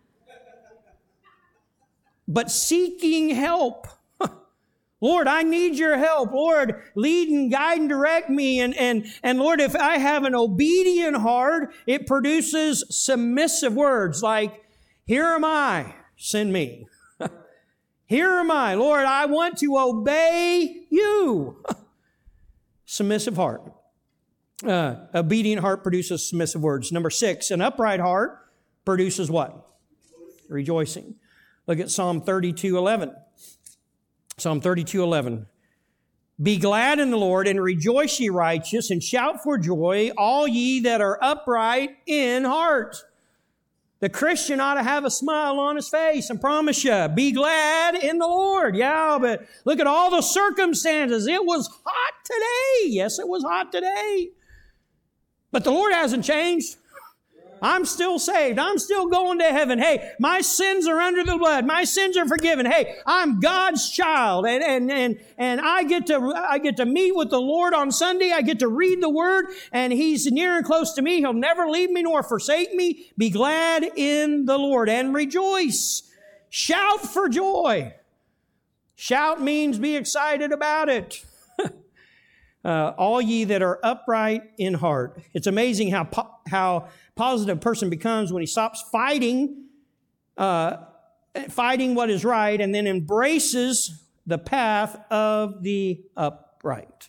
But seeking help. Lord, I need your help. Lord, lead and guide and direct me. And, and, and Lord, if I have an obedient heart, it produces submissive words like, here am I, send me. Here am I. Lord, I want to obey you. Submissive heart. Uh, obedient heart produces submissive words. Number six, an upright heart produces what? Rejoicing. Look at Psalm thirty-two eleven. Psalm thirty-two eleven. Be glad in the Lord and rejoice, ye righteous, and shout for joy, all ye that are upright in heart. The Christian ought to have a smile on his face, I promise you. Be glad in the Lord. Yeah, but look at all the circumstances. It was hot today. Yes, it was hot today. But the Lord hasn't changed. I'm still saved. I'm still going to heaven. Hey, my sins are under the blood. My sins are forgiven. Hey, I'm God's child, and and and and I get to I get to meet with the Lord on Sunday. I get to read the Word, and He's near and close to me. He'll never leave me nor forsake me. Be glad in the Lord and rejoice. Shout for joy. Shout means be excited about it. Uh, all ye that are upright in heart. It's amazing how po- how positive a person becomes when he stops fighting, uh, fighting what is right, and then embraces the path of the upright. right.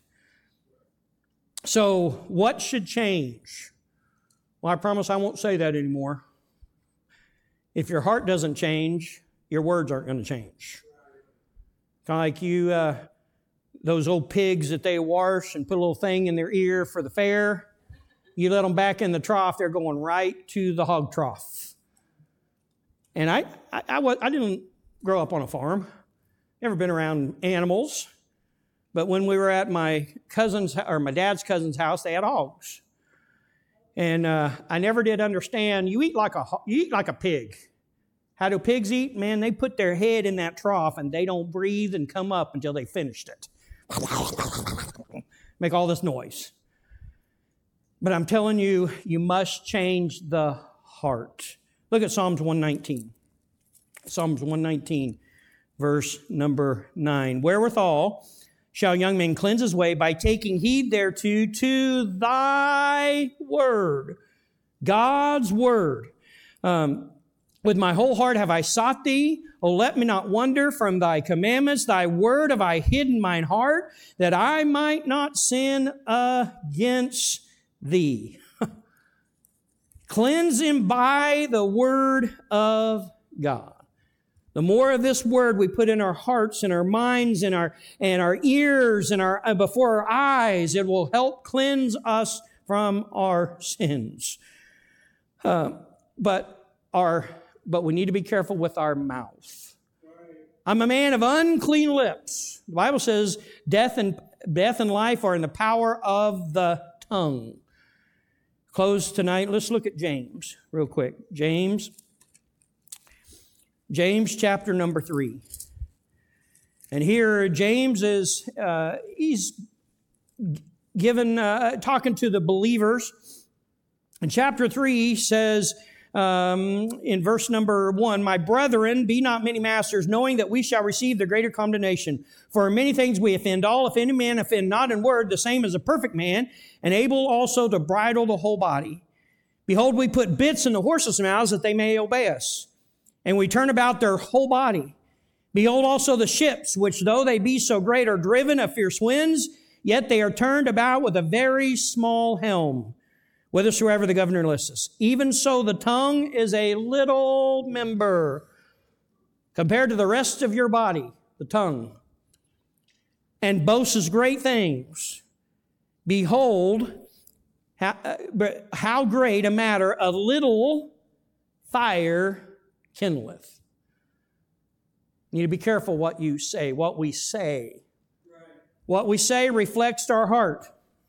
So what should change? Well, I promise I won't say that anymore. If your heart doesn't change, your words aren't going to change. Kind of like you, uh, those old pigs that they wash and put a little thing in their ear for the fair. You let them back in the trough, they're going right to the hog trough. And I, I, I, was, I didn't grow up on a farm. Never been around animals. But when we were at my cousin's or my dad's cousin's house, they had hogs. And uh, I never did understand. You eat like a you eat like a pig. How do pigs eat? Man, they put their head in that trough and they don't breathe and come up until they finished it. Make all this noise. But I'm telling you, you must change the heart. Look at Psalms one nineteen. Psalms one nineteen, verse number nine. Wherewithal shall a young man cleanse his way by taking heed thereto to thy word. God's word. Um, with my whole heart have I sought thee. O let me not wander from thy commandments. Thy word have I hidden mine heart, that I might not sin against thee. Cleanse him by the word of God. The more of this word we put in our hearts and our minds and our and our ears and our uh, before our eyes, it will help cleanse us from our sins. Uh, but our but we need to be careful with our mouth. I'm a man of unclean lips. The Bible says death and death and life are in the power of the tongue. Close tonight. Let's look at James real quick. James. James chapter number three. And here James is, uh, he's given, uh, talking to the believers. In chapter three, he says, um, in verse number one, my brethren, be not many masters, knowing that we shall receive the greater condemnation. For in many things we offend all. If any man offend not in word, the same as a perfect man, and able also to bridle the whole body. Behold, we put bits in the horses' mouths that they may obey us. And we turn about their whole body. Behold also the ships, which though they be so great, are driven of fierce winds, yet they are turned about with a very small helm, whithersoever the governor listeth. Even so the tongue is a little member, compared to the rest of your body, the tongue, and boasts great things. Behold, how, uh, how great a matter a little fire kindleth. You need to be careful what you say, what we say. Right. What we say reflects our heart.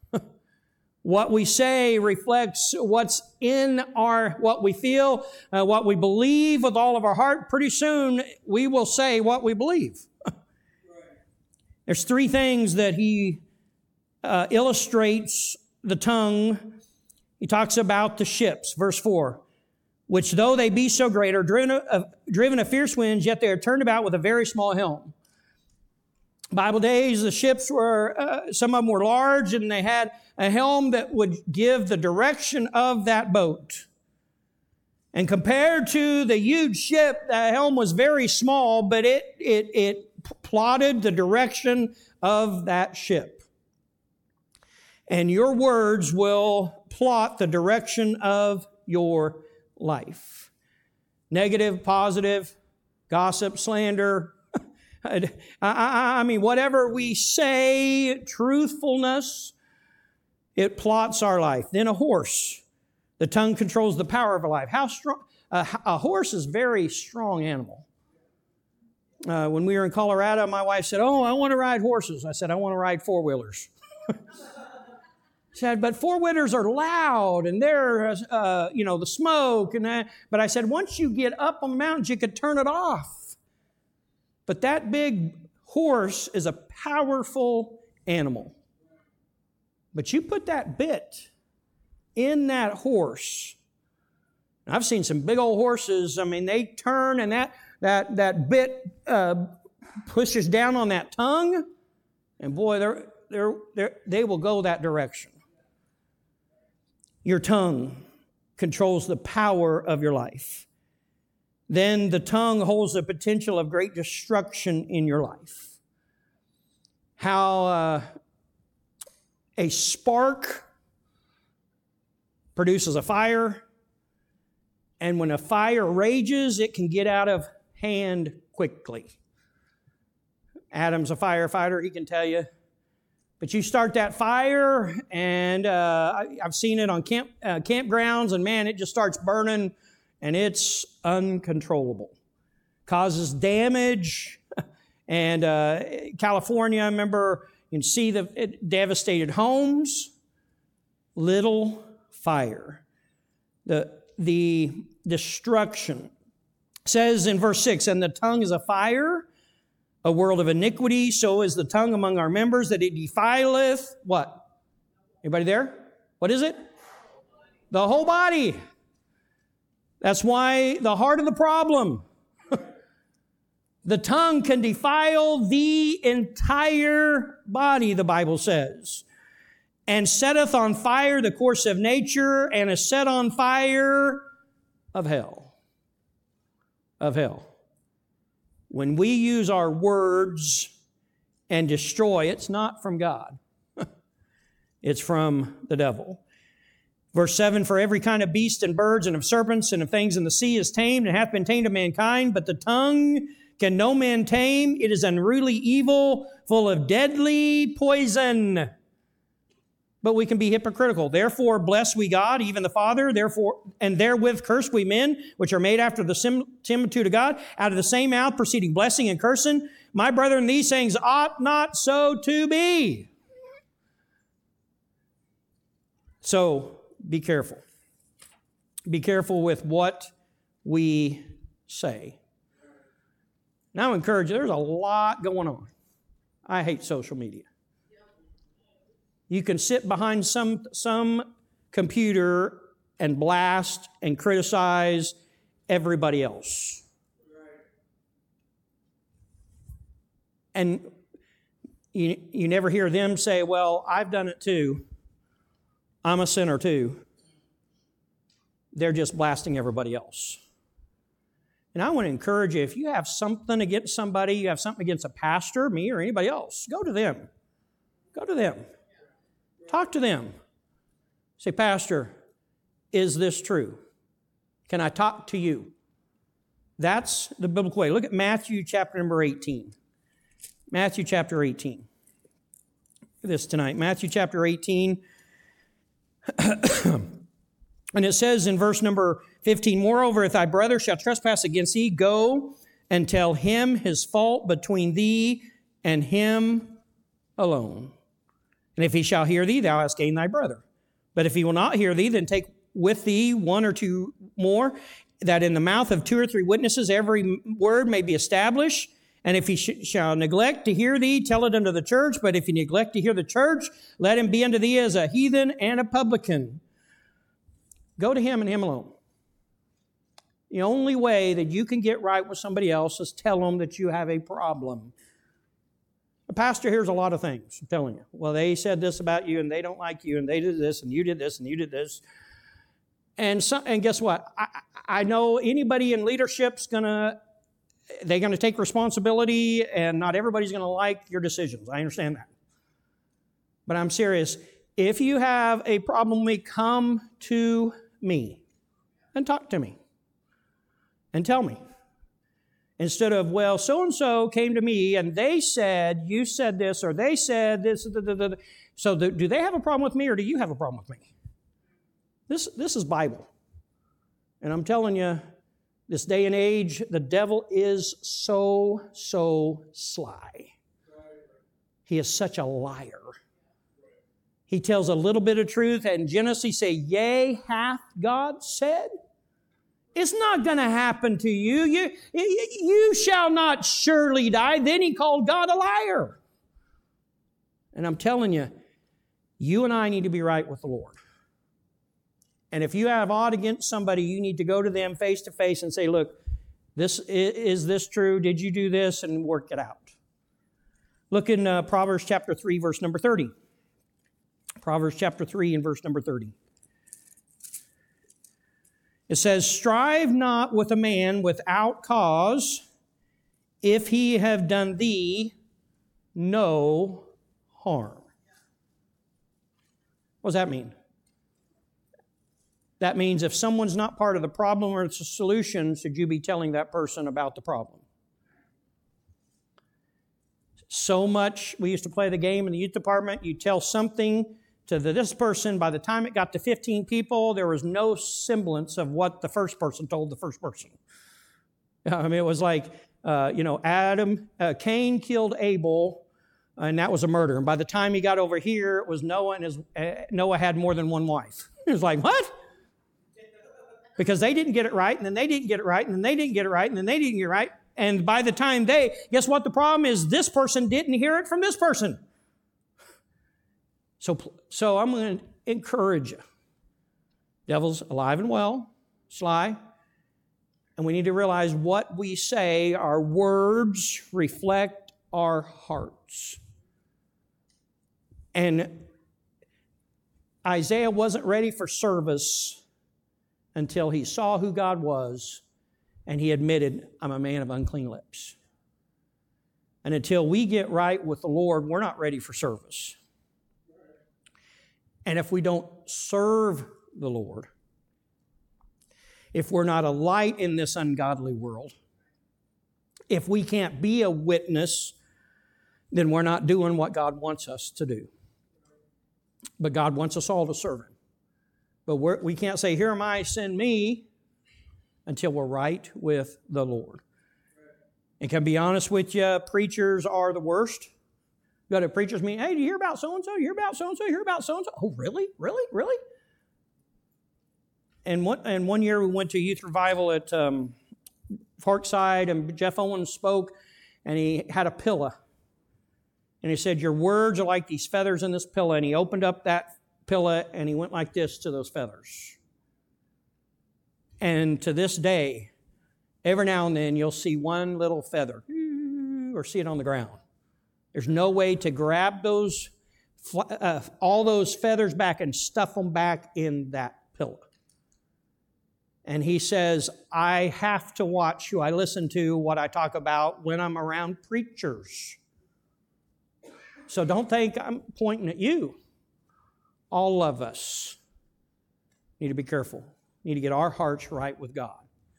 What we say reflects what's in our, what we feel, uh, what we believe with all of our heart. Pretty soon we will say what we believe. Right. There's three things that he uh, illustrates the tongue. He talks about the ships, verse four. Which though they be so great, are driven of, driven of fierce winds, yet they are turned about with a very small helm. Bible days, the ships were, uh, some of them were large, and they had a helm that would give the direction of that boat. And compared to the huge ship, the helm was very small, but it, it, it plotted the direction of that ship. And your words will plot the direction of your life. Negative, positive, gossip, slander. I, I, I mean, whatever we say, truthfulness, it plots our life. Then a horse. The tongue controls the power of a life. How strong? Uh, a horse is a very strong animal. Uh, when we were in Colorado, my wife said, oh, I want to ride horses. I said, I want to ride four-wheelers. She said, but four-wheelers are loud, and they're, uh, you know, the smoke. and that. But I said, once you get up on the mountains, you could turn it off. But that big horse is a powerful animal. But you put that bit in that horse. I've seen some big old horses. I mean, they turn, and that that that bit uh, pushes down on that tongue, and boy, they're, they're, they're, they will go that direction. Your tongue controls the power of your life. Then the tongue holds the potential of great destruction in your life. How uh, A spark produces a fire, and when a fire rages, it can get out of hand quickly. Adam's a firefighter, he can tell you. But you start that fire, and uh, I've seen it on camp uh, campgrounds, and man, it just starts burning, and it's uncontrollable. Causes damage, and uh, California, I remember, you can see the it devastated homes. Little fire. The, the destruction. It says in verse six, and the tongue is a fire, a world of iniquity, so is the tongue among our members, that it defileth, what? Anybody there? What is it? The whole body. That's why the heart of the problem. The tongue can defile the entire body, the Bible says. And setteth on fire the course of nature, and is set on fire of hell. Of hell. When we use our words and destroy, it's not from God. It's from the devil. Verse seven, for every kind of beast and birds and of serpents and of things in the sea is tamed and hath been tamed of mankind, but the tongue can no man tame. It is unruly evil, full of deadly poison. But we can be hypocritical. Therefore bless we God, even the Father, therefore, and therewith curse we men, which are made after the similitude of God, out of the same mouth proceeding blessing and cursing. My brethren, these things ought not so to be. So be careful. Be careful with what we say. Now I encourage you, there's a lot going on. I hate social media. You can sit behind some, some computer and blast and criticize everybody else. And you, you never hear them say, well, I've done it too. I'm a sinner too. They're just blasting everybody else. And I want to encourage you, if you have something against somebody, you have something against a pastor, me, or anybody else, go to them. Go to them. Talk to them. Say, Pastor, is this true? Can I talk to you? That's the biblical way. Look at Matthew chapter number eighteen. Matthew chapter eighteen. Look at this tonight. Matthew chapter eighteen. And it says in verse number fifteen, moreover, if thy brother shall trespass against thee, go and tell him his fault between thee and him alone. And if he shall hear thee, thou hast gained thy brother. But if he will not hear thee, then take with thee one or two more, that in the mouth of two or three witnesses every word may be established. And if he sh- shall neglect to hear thee, tell it unto the church. But if he neglect to hear the church, let him be unto thee as a heathen and a publican. Go to him and him alone. The only way that you can get right with somebody else is tell them that you have a problem. The pastor hears a lot of things, I'm telling you. Well, they said this about you, and they don't like you, and they did this, and you did this, and you did this. And so, and guess what? I, I know anybody in leadership's gonna, they're gonna take responsibility, and not everybody's gonna like your decisions. I understand that. But I'm serious. If you have a problem with me, come to me and talk to me and tell me. Instead of, well, so-and-so came to me and they said, you said this, or they said this. Da, da, da, da. So the, do they have a problem with me, or do you have a problem with me? This, this is Bible. And I'm telling you, this day and age, the devil is so, so sly. He is such a liar. He tells a little bit of truth, and Genesis say, yea, hath God said? It's not going to happen to you. You, you shall not surely die. Then he called God a liar. And I'm telling you, you and I need to be right with the Lord. And if you have aught against somebody, you need to go to them face to face and say, look, this is this true? Did you do this? And work it out. Look in uh, Proverbs chapter three, verse number thirty. Proverbs chapter three and verse number thirty. It says, strive not with a man without cause, if he have done thee no harm. What does that mean? That means if someone's not part of the problem or it's a solution, should you be telling that person about the problem? So much, we used to play the game in the youth department, you tell something to the, this person, by the time it got to fifteen people, there was no semblance of what the first person told the first person. I mean, it was like, uh, you know, Adam, uh, Cain killed Abel, and that was a murder. And by the time he got over here, it was Noah, and his, uh, Noah had more than one wife. It was like, what? Because they didn't get it right, and then they didn't get it right, and then they didn't get it right, and then they didn't get it right. And by the time they, guess what the problem is? This person didn't hear it from this person. So, so I'm going to encourage you. Devil's alive and well, sly. And we need to realize what we say, our words reflect our hearts. And Isaiah wasn't ready for service until he saw who God was and he admitted, I'm a man of unclean lips. And until we get right with the Lord, we're not ready for service. And if we don't serve the Lord, if we're not a light in this ungodly world, if we can't be a witness, then we're not doing what God wants us to do. But God wants us all to serve Him. But we're, we can't say, here am I, send me, until we're right with the Lord. And can I be honest with you, preachers are the worst. You go to a preacher's meeting, hey, do you hear about so-and-so? You hear about so-and-so? You hear about so-and-so? Oh, really? Really? Really? And one, and one year we went to a youth revival at um, Parkside, and Jeff Owens spoke, and he had a pillow. And he said, your words are like these feathers in this pillow. And he opened up that pillow, and he went like this to those feathers. And to this day, every now and then you'll see one little feather, or see it on the ground. There's no way to grab those, uh, all those feathers back and stuff them back in that pillow. And he says, I have to watch who I listen to, what I talk about when I'm around preachers. So don't think I'm pointing at you. All of us need to be careful. Need to get our hearts right with God.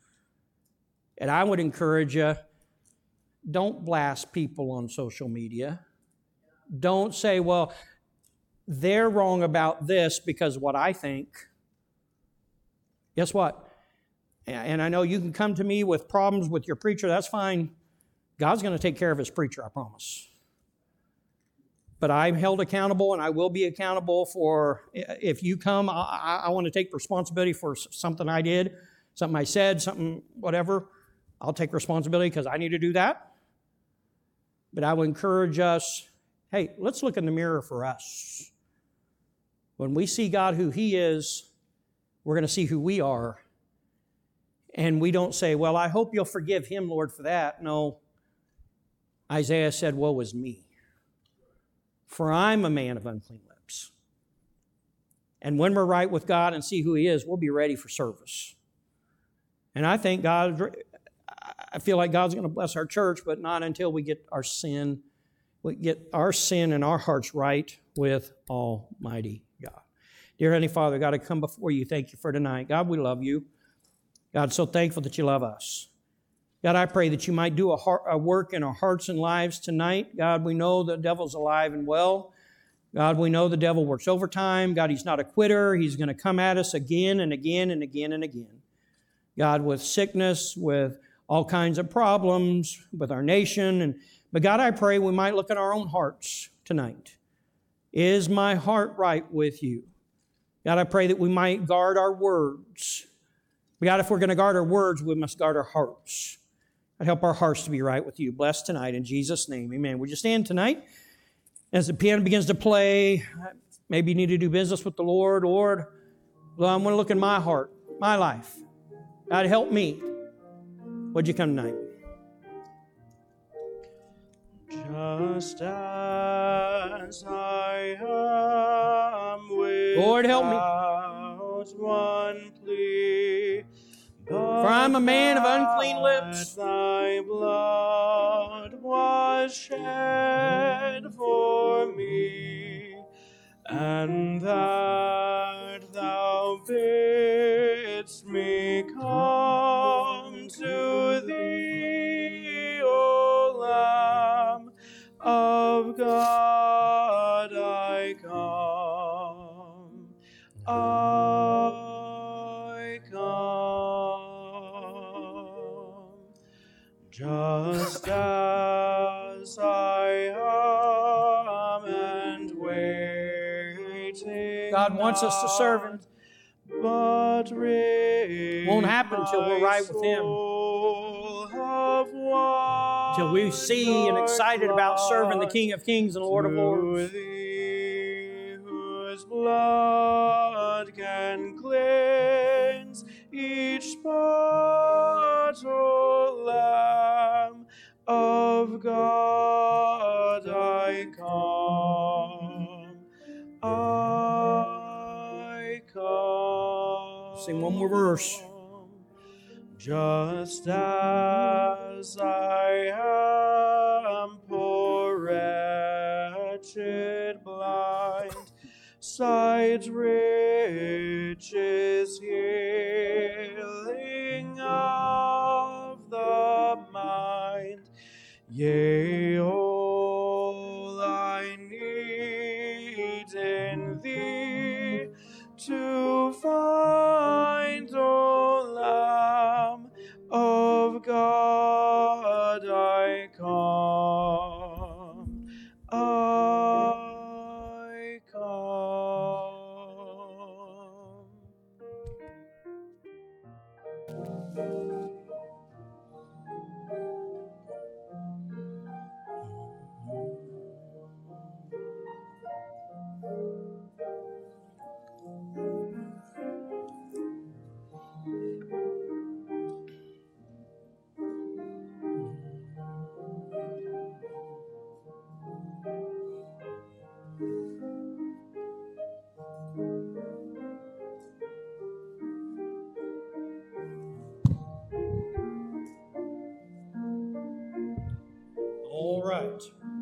And I would encourage you, don't blast people on social media. Don't say, well, they're wrong about this because of what I think. Guess what? And I know you can come to me with problems with your preacher. That's fine. God's going to take care of His preacher, I promise. But I'm held accountable, and I will be accountable for, if you come, I, I want to take responsibility for something I did, something I said, something, whatever. I'll take responsibility because I need to do that. But I would encourage us, hey, let's look in the mirror for us. When we see God who He is, we're going to see who we are. And we don't say, well, I hope you'll forgive him, Lord, for that. No. Isaiah said, woe is me. For I'm a man of unclean lips. And when we're right with God and see who He is, we'll be ready for service. And I think God, I feel like God's going to bless our church, but not until we get our sin, we get our sin and our hearts right with Almighty God. Dear Heavenly Father, God, I come before you. Thank you for tonight. God, we love you. God, so thankful that you love us. God, I pray that you might do a, heart, a work in our hearts and lives tonight. God, we know the devil's alive and well. God, we know the devil works overtime. God, he's not a quitter. He's going to come at us again and again and again and again. God, with sickness, with all kinds of problems, with our nation. And but God, I pray we might look at our own hearts tonight. Is my heart right with you? God, I pray that we might guard our words. God, if we're going to guard our words, we must guard our hearts. God, help our hearts to be right with you. Bless tonight in Jesus' name. Amen. Would you stand tonight as the piano begins to play? Maybe you need to do business with the Lord. Lord, well, I'm going to look in my heart, my life. God, help me. Would you come tonight? Just as I am without Lord, help me. one plea, For I'm a man of unclean lips. Thy blood was shed for me, and thou of God I come. I come. Just as I am and waiting. God wants us to serve Him. But Won't happen till we're right with Him. Till we see and excited about serving the King of Kings and Lord of Lords. Thee, whose blood can cleanse each spot, O Lamb of God, I come. I come. Sing one more verse. Just as I am, poor, wretched, blind, sight, riches, healing of the mind, yea, all I need in Thee to find, O Lamb of God, I come. I come. All right.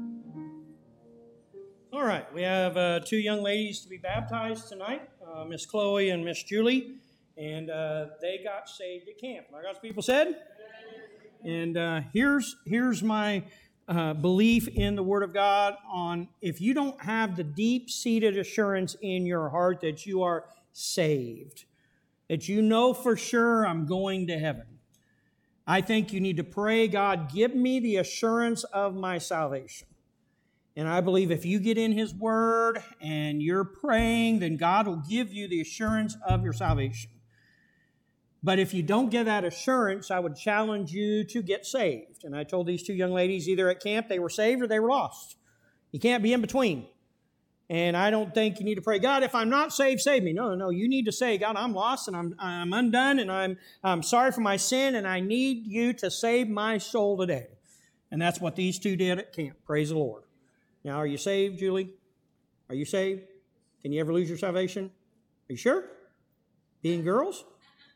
All right. We have uh, two young ladies to be baptized tonight, uh, Miss Chloe and Miss Julie, and uh, they got saved at camp. Like God's people said. And uh, here's here's my uh, belief in the Word of God on if you don't have the deep-seated assurance in your heart that you are saved, that you know for sure I'm going to heaven. I think you need to pray, God, give me the assurance of my salvation. And I believe if you get in His Word and you're praying, then God will give you the assurance of your salvation. But if you don't get that assurance, I would challenge you to get saved. And I told these two young ladies either at camp they were saved or they were lost. You can't be in between. And I don't think you need to pray, God, if I'm not saved, save me. No, no, no. You need to say, God, I'm lost and I'm I'm undone and I'm I'm sorry for my sin and I need you to save my soul today. And that's what these two did at camp. Praise the Lord. Now, are you saved, Julie? Are you saved? Can you ever lose your salvation? Are you sure? Being girls?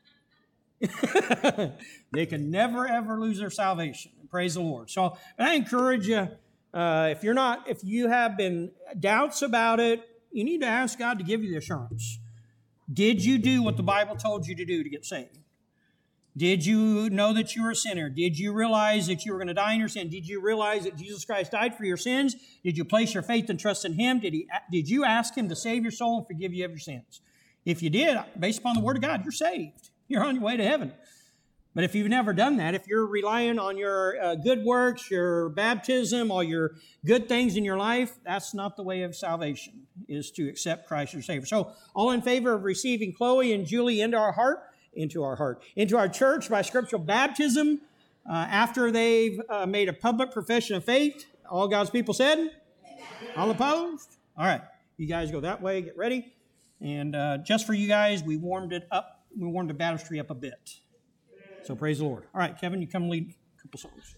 They can never, ever lose their salvation. Praise the Lord. So I encourage you, uh, if you're not, if you have been doubts about it, you need to ask God to give you the assurance. Did you do what the Bible told you to do to get saved? Did you know that you were a sinner? Did you realize that you were going to die in your sin? Did you realize that Jesus Christ died for your sins? Did you place your faith and trust in Him? Did He? Did you ask Him to save your soul and forgive you of your sins? If you did, based upon the Word of God, you're saved. You're on your way to heaven. But if you've never done that, if you're relying on your uh, good works, your baptism, all your good things in your life, that's not the way of salvation, is to accept Christ as your Savior. So, all in favor of receiving Chloe and Julie into our heart, into our heart, into our church by scriptural baptism, uh, after they've uh, made a public profession of faith, all God's people said? Amen. All opposed? All right. You guys go that way, get ready. And uh, just for you guys, we warmed it up. We warmed the baptistry up a bit. So praise the Lord. All right, Kevin, you come lead a couple songs.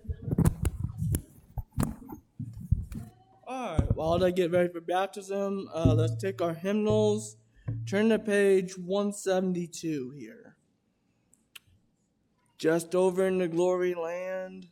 All right, while they get ready for baptism, uh, let's take our hymnals. Turn to page one seventy-two here. Just over in the glory land.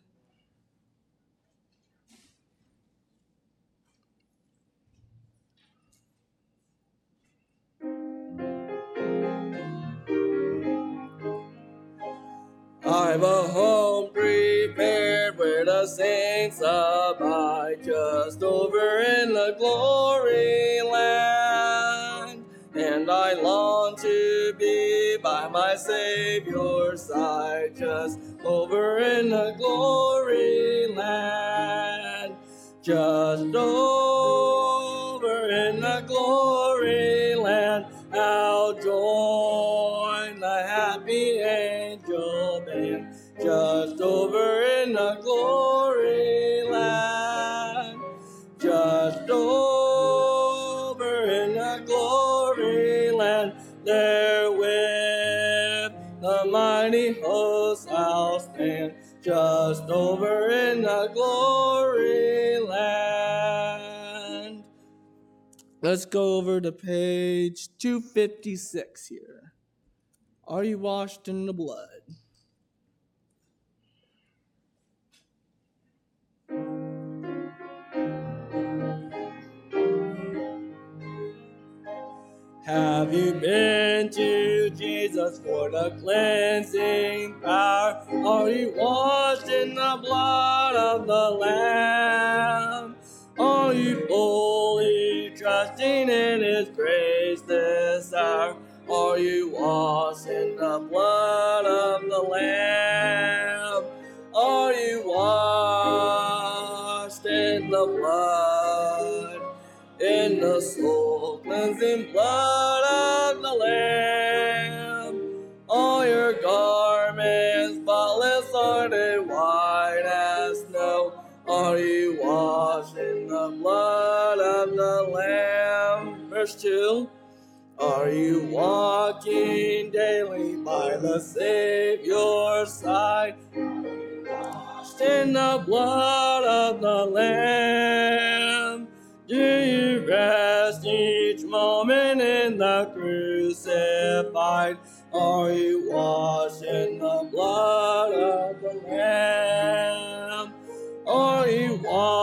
I've a home prepared where the the saints abide just over in the glory land. And I long to be by my Savior's side just over in the glory land. Just over in the glory land, I'll join the happy angel band. Just over in the glory land, just over in the glory land, there with the mighty host I'll stand. Just over in the glory land. Let's go over to page two fifty-six here. Are you washed in the blood? Have you been to Jesus for the cleansing power? Are you washed in the blood of the Lamb? Are you fully trusting in His grace this hour? Are you washed in the blood of the Lamb? Are you washed in the blood, in the soul cleansing blood of the Lamb? All your garments spotless are they white as snow. Are you washed in the blood of the Lamb? Verse two. Are you walking daily by the Savior's side? Washed in the blood of the Lamb. Do you rest each moment in the crucified? Are you washed in the blood of the Lamb? Are you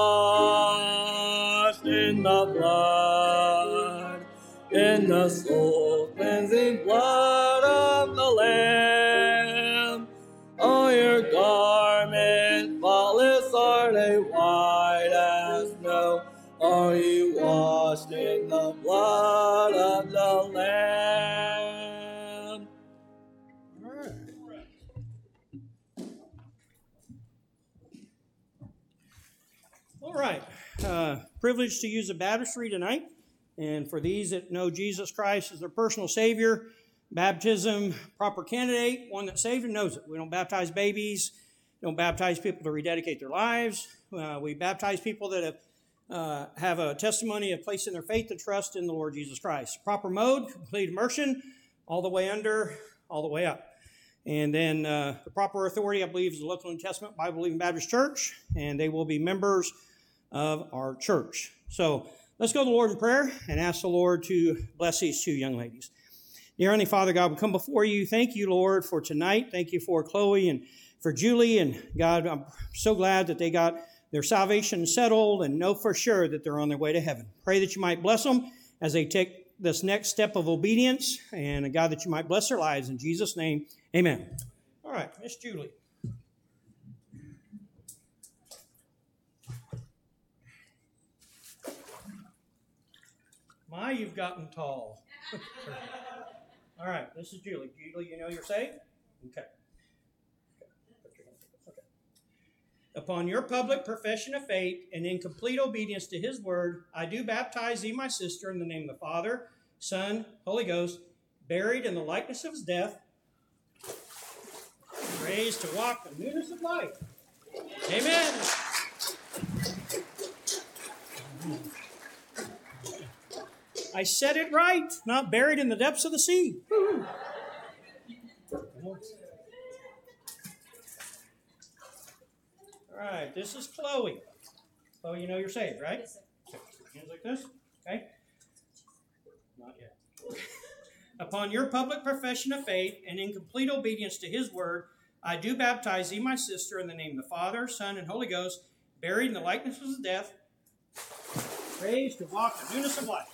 washed in the blood, in the soul cleansing blood of the Lamb? All your garments spotless are they white as snow. Are you washed in the blood of the Lamb? All right. All right. Uh, privileged to use a baptistry tonight. And for these that know Jesus Christ as their personal Savior, baptism, proper candidate, one that's saved and knows it. We don't baptize babies. We don't baptize people to rededicate their lives. Uh, we baptize people that have Uh, have a testimony of placing their faith and trust in the Lord Jesus Christ. Proper mode, complete immersion, all the way under, all the way up. And then uh, the proper authority, I believe, is the local New Testament Bible-believing Baptist Church, and they will be members of our church. So let's go to the Lord in prayer and ask the Lord to bless these two young ladies. Dear Heavenly Father, God, we come before you. Thank you, Lord, for tonight. Thank you for Chloe and for Julie. And God, I'm so glad that they got their salvation settled and know for sure that they're on their way to heaven. Pray that you might bless them as they take this next step of obedience, and God, that you might bless their lives. In Jesus' name, amen. All right, Miss Julie. My, you've gotten tall. All right, this is Julie. Julie, you know you're saved? Okay. Upon your public profession of faith and in complete obedience to His word, I do baptize thee, my sister, in the name of the Father, Son, Holy Ghost, buried in the likeness of His death, raised to walk in newness of life. Amen. I said it right, not buried in the depths of the sea. All right, this is Chloe. Chloe, you know you're saved, right? Yes, sir. Okay. Hands like this. Okay. Not yet. Upon your public profession of faith and in complete obedience to His word, I do baptize thee, my sister, in the name of the Father, Son, and Holy Ghost, buried in the likeness of His death, raised to walk in newness of life.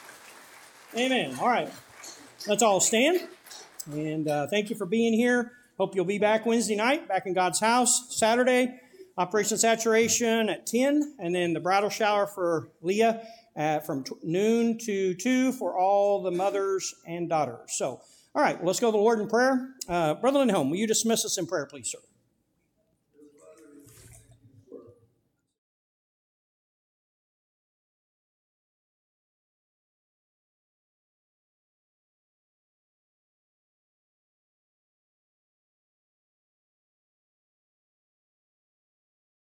Amen. All right. Let's all stand. And uh, thank you for being here. Hope you'll be back Wednesday night, back in God's house. Saturday, Operation Saturation at ten, and then the bridal shower for Leah at, from t- noon to two for all the mothers and daughters. So, all right, well, let's go to the Lord in prayer. Uh, Brother Lindholm, will you dismiss us in prayer, please, sir?